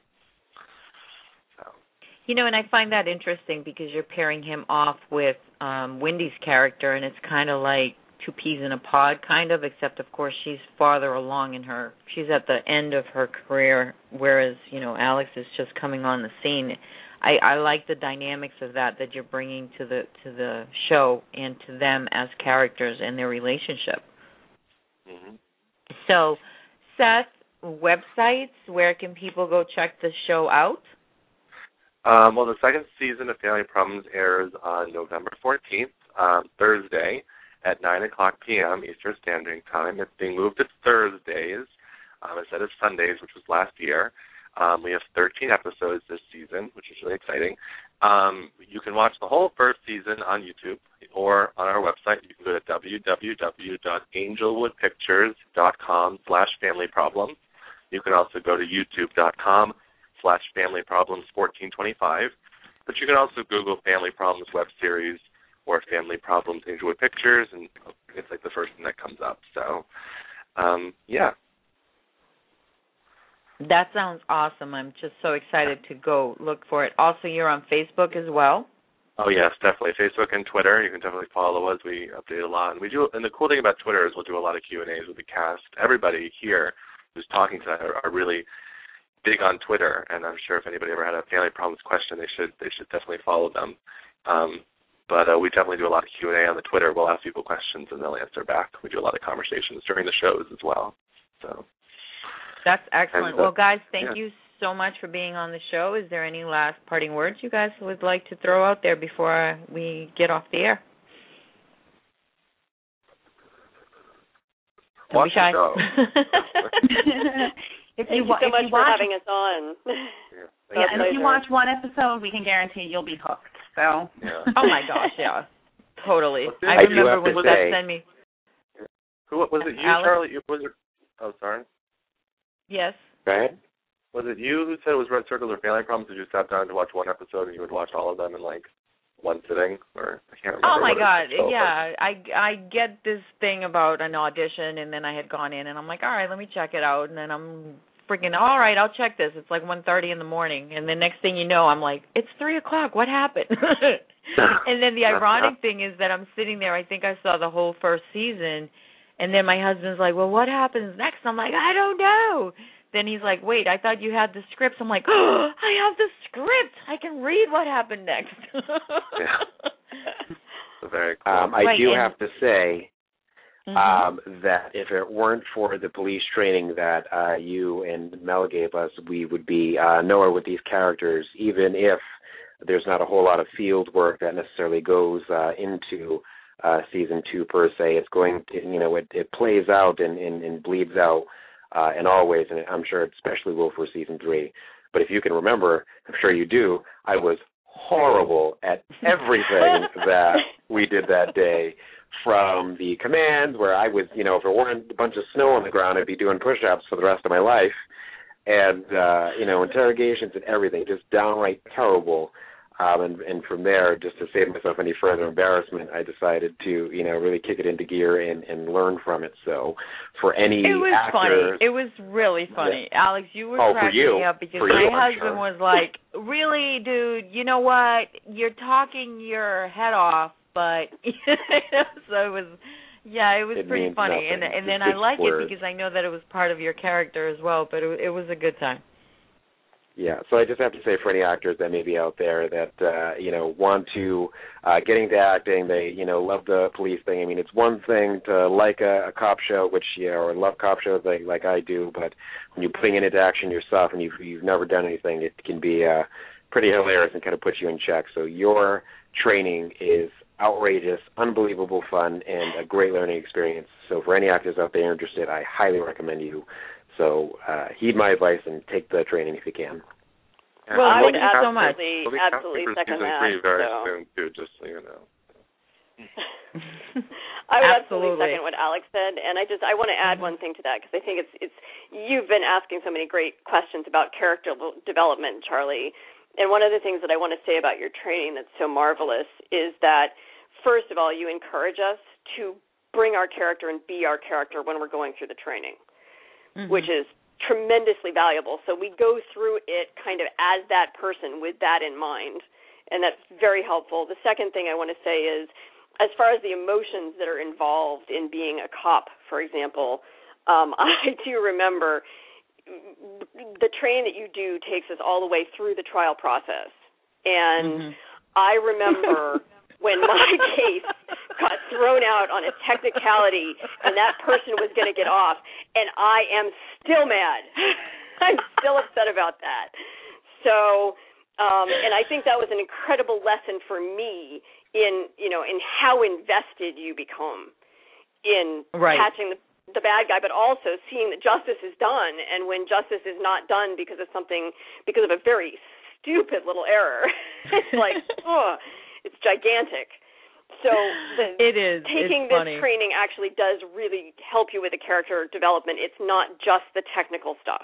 So. You know, and I find that interesting because you're pairing him off with um, Wendy's character, and it's kind of like two peas in a pod, kind of, except, of course, she's farther along in her, she's at the end of her career, whereas, you know, Alex is just coming on the scene. I, I like the dynamics of that that you're bringing to the to the show and to them as characters and their relationship. Mm-hmm. So, Seth, websites, where can people go check the show out? Um, well, the second season of Family Problems airs on November fourteenth, um, Thursday, at nine o'clock p.m. Eastern Standard Time. It's being moved to Thursdays um, instead of Sundays, which was last year. Um, we have thirteen episodes this season, which is really exciting. Um, you can watch the whole first season on YouTube or on our website. You can go to w w w dot angelwood pictures dot com slash family problems. You can also go to youtube dot com slash family problems fourteen twenty-five. But you can also Google Family Problems web series or Family Problems Angelwood Pictures, and it's like the first thing that comes up. So, um, yeah. That sounds awesome. I'm just so excited to go look for it. Also, you're on Facebook as well? Oh, yes, definitely. Facebook and Twitter. You can definitely follow us. We update a lot. And we do. And the cool thing about Twitter is we'll do a lot of Q and A's with the cast. Everybody here who's talking tonight are, are really big on Twitter, and I'm sure if anybody ever had a family problems question, they should they should definitely follow them. Um, but uh, we definitely do a lot of Q and A on the Twitter. We'll ask people questions, and they'll answer back. We do a lot of conversations during the shows as well. So that's excellent. And, uh, well, guys, thank yeah. you so much for being on the show. Is there any last parting words you guys would like to throw out there before we get off the air? Don't Watch be shy. the show. if Thank you, you wa- so if much you for watch, having us on. Yeah. yeah, and if you watch one episode, we can guarantee you'll be hooked. So. Yeah. Oh my gosh, yeah, totally. Well, I I do remember have when to Steph say- sent me. Who was it? You, Alex? Charlie? You, was it? Oh, sorry. Yes. Go ahead. Was it you who said it was Red Circle or Family Problems? Did you sat down to watch one episode and you would watch all of them in like one sitting? Or I can't remember. Oh my what God! it was. Yeah, I I get this thing about an audition, and then I had gone in, and I'm like, all right, let me check it out, and then I'm freaking, all right, I'll check this. It's like one thirty in the morning, and the next thing you know, I'm like, it's three o'clock. What happened? And then the ironic thing is that I'm sitting there. I think I saw the whole first season, and then my husband's like, well, what happens next? I'm like, I don't know. Then he's like, wait, I thought you had the scripts. I'm like, oh, I have the script. I can read what happened next. Yeah. So very cool. Um, I Right, do and- have to say Mhm. um, that if it weren't for the police training that uh, you and Mel gave us, we would be uh, nowhere with these characters, even if there's not a whole lot of field work that necessarily goes uh, into uh, season two per se. It's going to, you know, it, it plays out and, and, and bleeds out uh, in all ways, and I'm sure it especially will for season three. But if you can remember, I'm sure you do, I was horrible at everything that we did that day, from the commands where I was, you know, if there weren't a bunch of snow on the ground, I'd be doing push-ups for the rest of my life, and, uh, you know, interrogations and everything, just downright terrible. Um, and, and from there, just to save myself any further embarrassment, I decided to, you know, really kick it into gear and, and learn from it. So for any It was actors, funny. It was really funny. Yeah. Alex, you were Oh, for cracking you. me up because For my you, I'm husband sure. was like, really, dude, you know what? You're talking your head off, but so it was, yeah, it was It pretty means funny. nothing. And and It's then I just like words. it because I know that it was part of your character as well, but it, it was a good time. Yeah, so I just have to say for any actors that may be out there that, uh, you know, want to uh, get into acting, they, you know, love the police thing. I mean, it's one thing to like a, a cop show, which, you know, or love cop shows like, like I do, but when you're putting it into action yourself and you've, you've never done anything, it can be uh, pretty hilarious and kind of put you in check. So your training is outrageous, unbelievable fun, and a great learning experience. So for any actors out there interested, I highly recommend you. So uh, heed my advice and take the training if you can. Yeah, Well, I we'll would be thank you so casting- much. absolutely, we'll be absolutely casting for second season that. three very so. soon too, just so you know. I would absolutely. Absolutely. second what Alex said, and I just I want to add one thing to that because I think it's it's you've been asking so many great questions about character development, Charlie, and one of the things that I want to say about your training that's so marvelous is that first of all you encourage us to bring our character and be our character when we're going through the training, mm-hmm. which is tremendously valuable. So we go through it kind of as that person with that in mind, and that's very helpful. The second thing I want to say is, as far as the emotions that are involved in being a cop, for example, um, I do remember the training that you do takes us all the way through the trial process. And mm-hmm. I remember when my case got thrown out on a technicality and that person was going to get off, and I am still mad. I'm still upset about that. So, um, and I think that was an incredible lesson for me in, you know, in how invested you become in right. catching the, the bad guy, but also seeing that justice is done, and when justice is not done because of something, because of a very stupid little error, it's like, oh, it's gigantic. So the, it is. taking it's this funny. training actually does really help you with the character development. It's not just the technical stuff.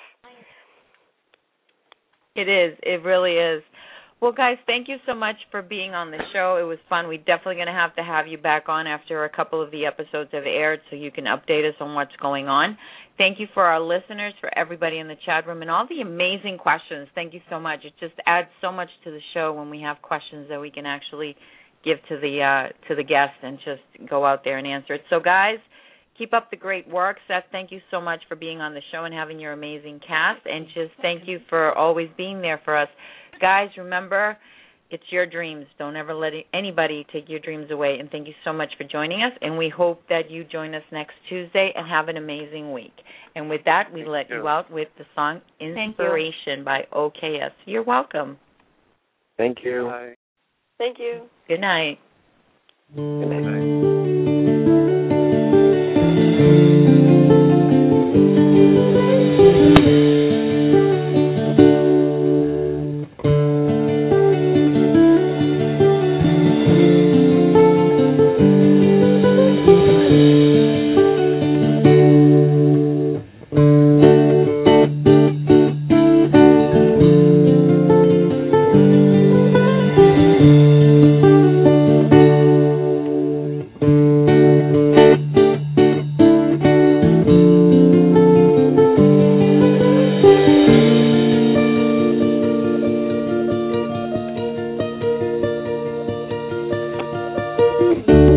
It is. It really is. Well, guys, thank you so much for being on the show. It was fun. We're definitely going to have to have you back on after a couple of the episodes have aired so you can update us on what's going on. Thank you for our listeners, for everybody in the chat room, and all the amazing questions. Thank you so much. It just adds so much to the show when we have questions that we can actually give to the uh, to the guests and just go out there and answer it. So, guys, keep up the great work. Seth, thank you so much for being on the show and having your amazing cast. And just thank you for always being there for us. Guys, remember, it's your dreams. Don't ever let anybody take your dreams away. And thank you so much for joining us. And we hope that you join us next Tuesday and have an amazing week. And with that, we thank let you. you out with the song Inspiration by O K S. You're welcome. Thank you. Bye. Thank you. Good night. Good night. Good night. Thank you.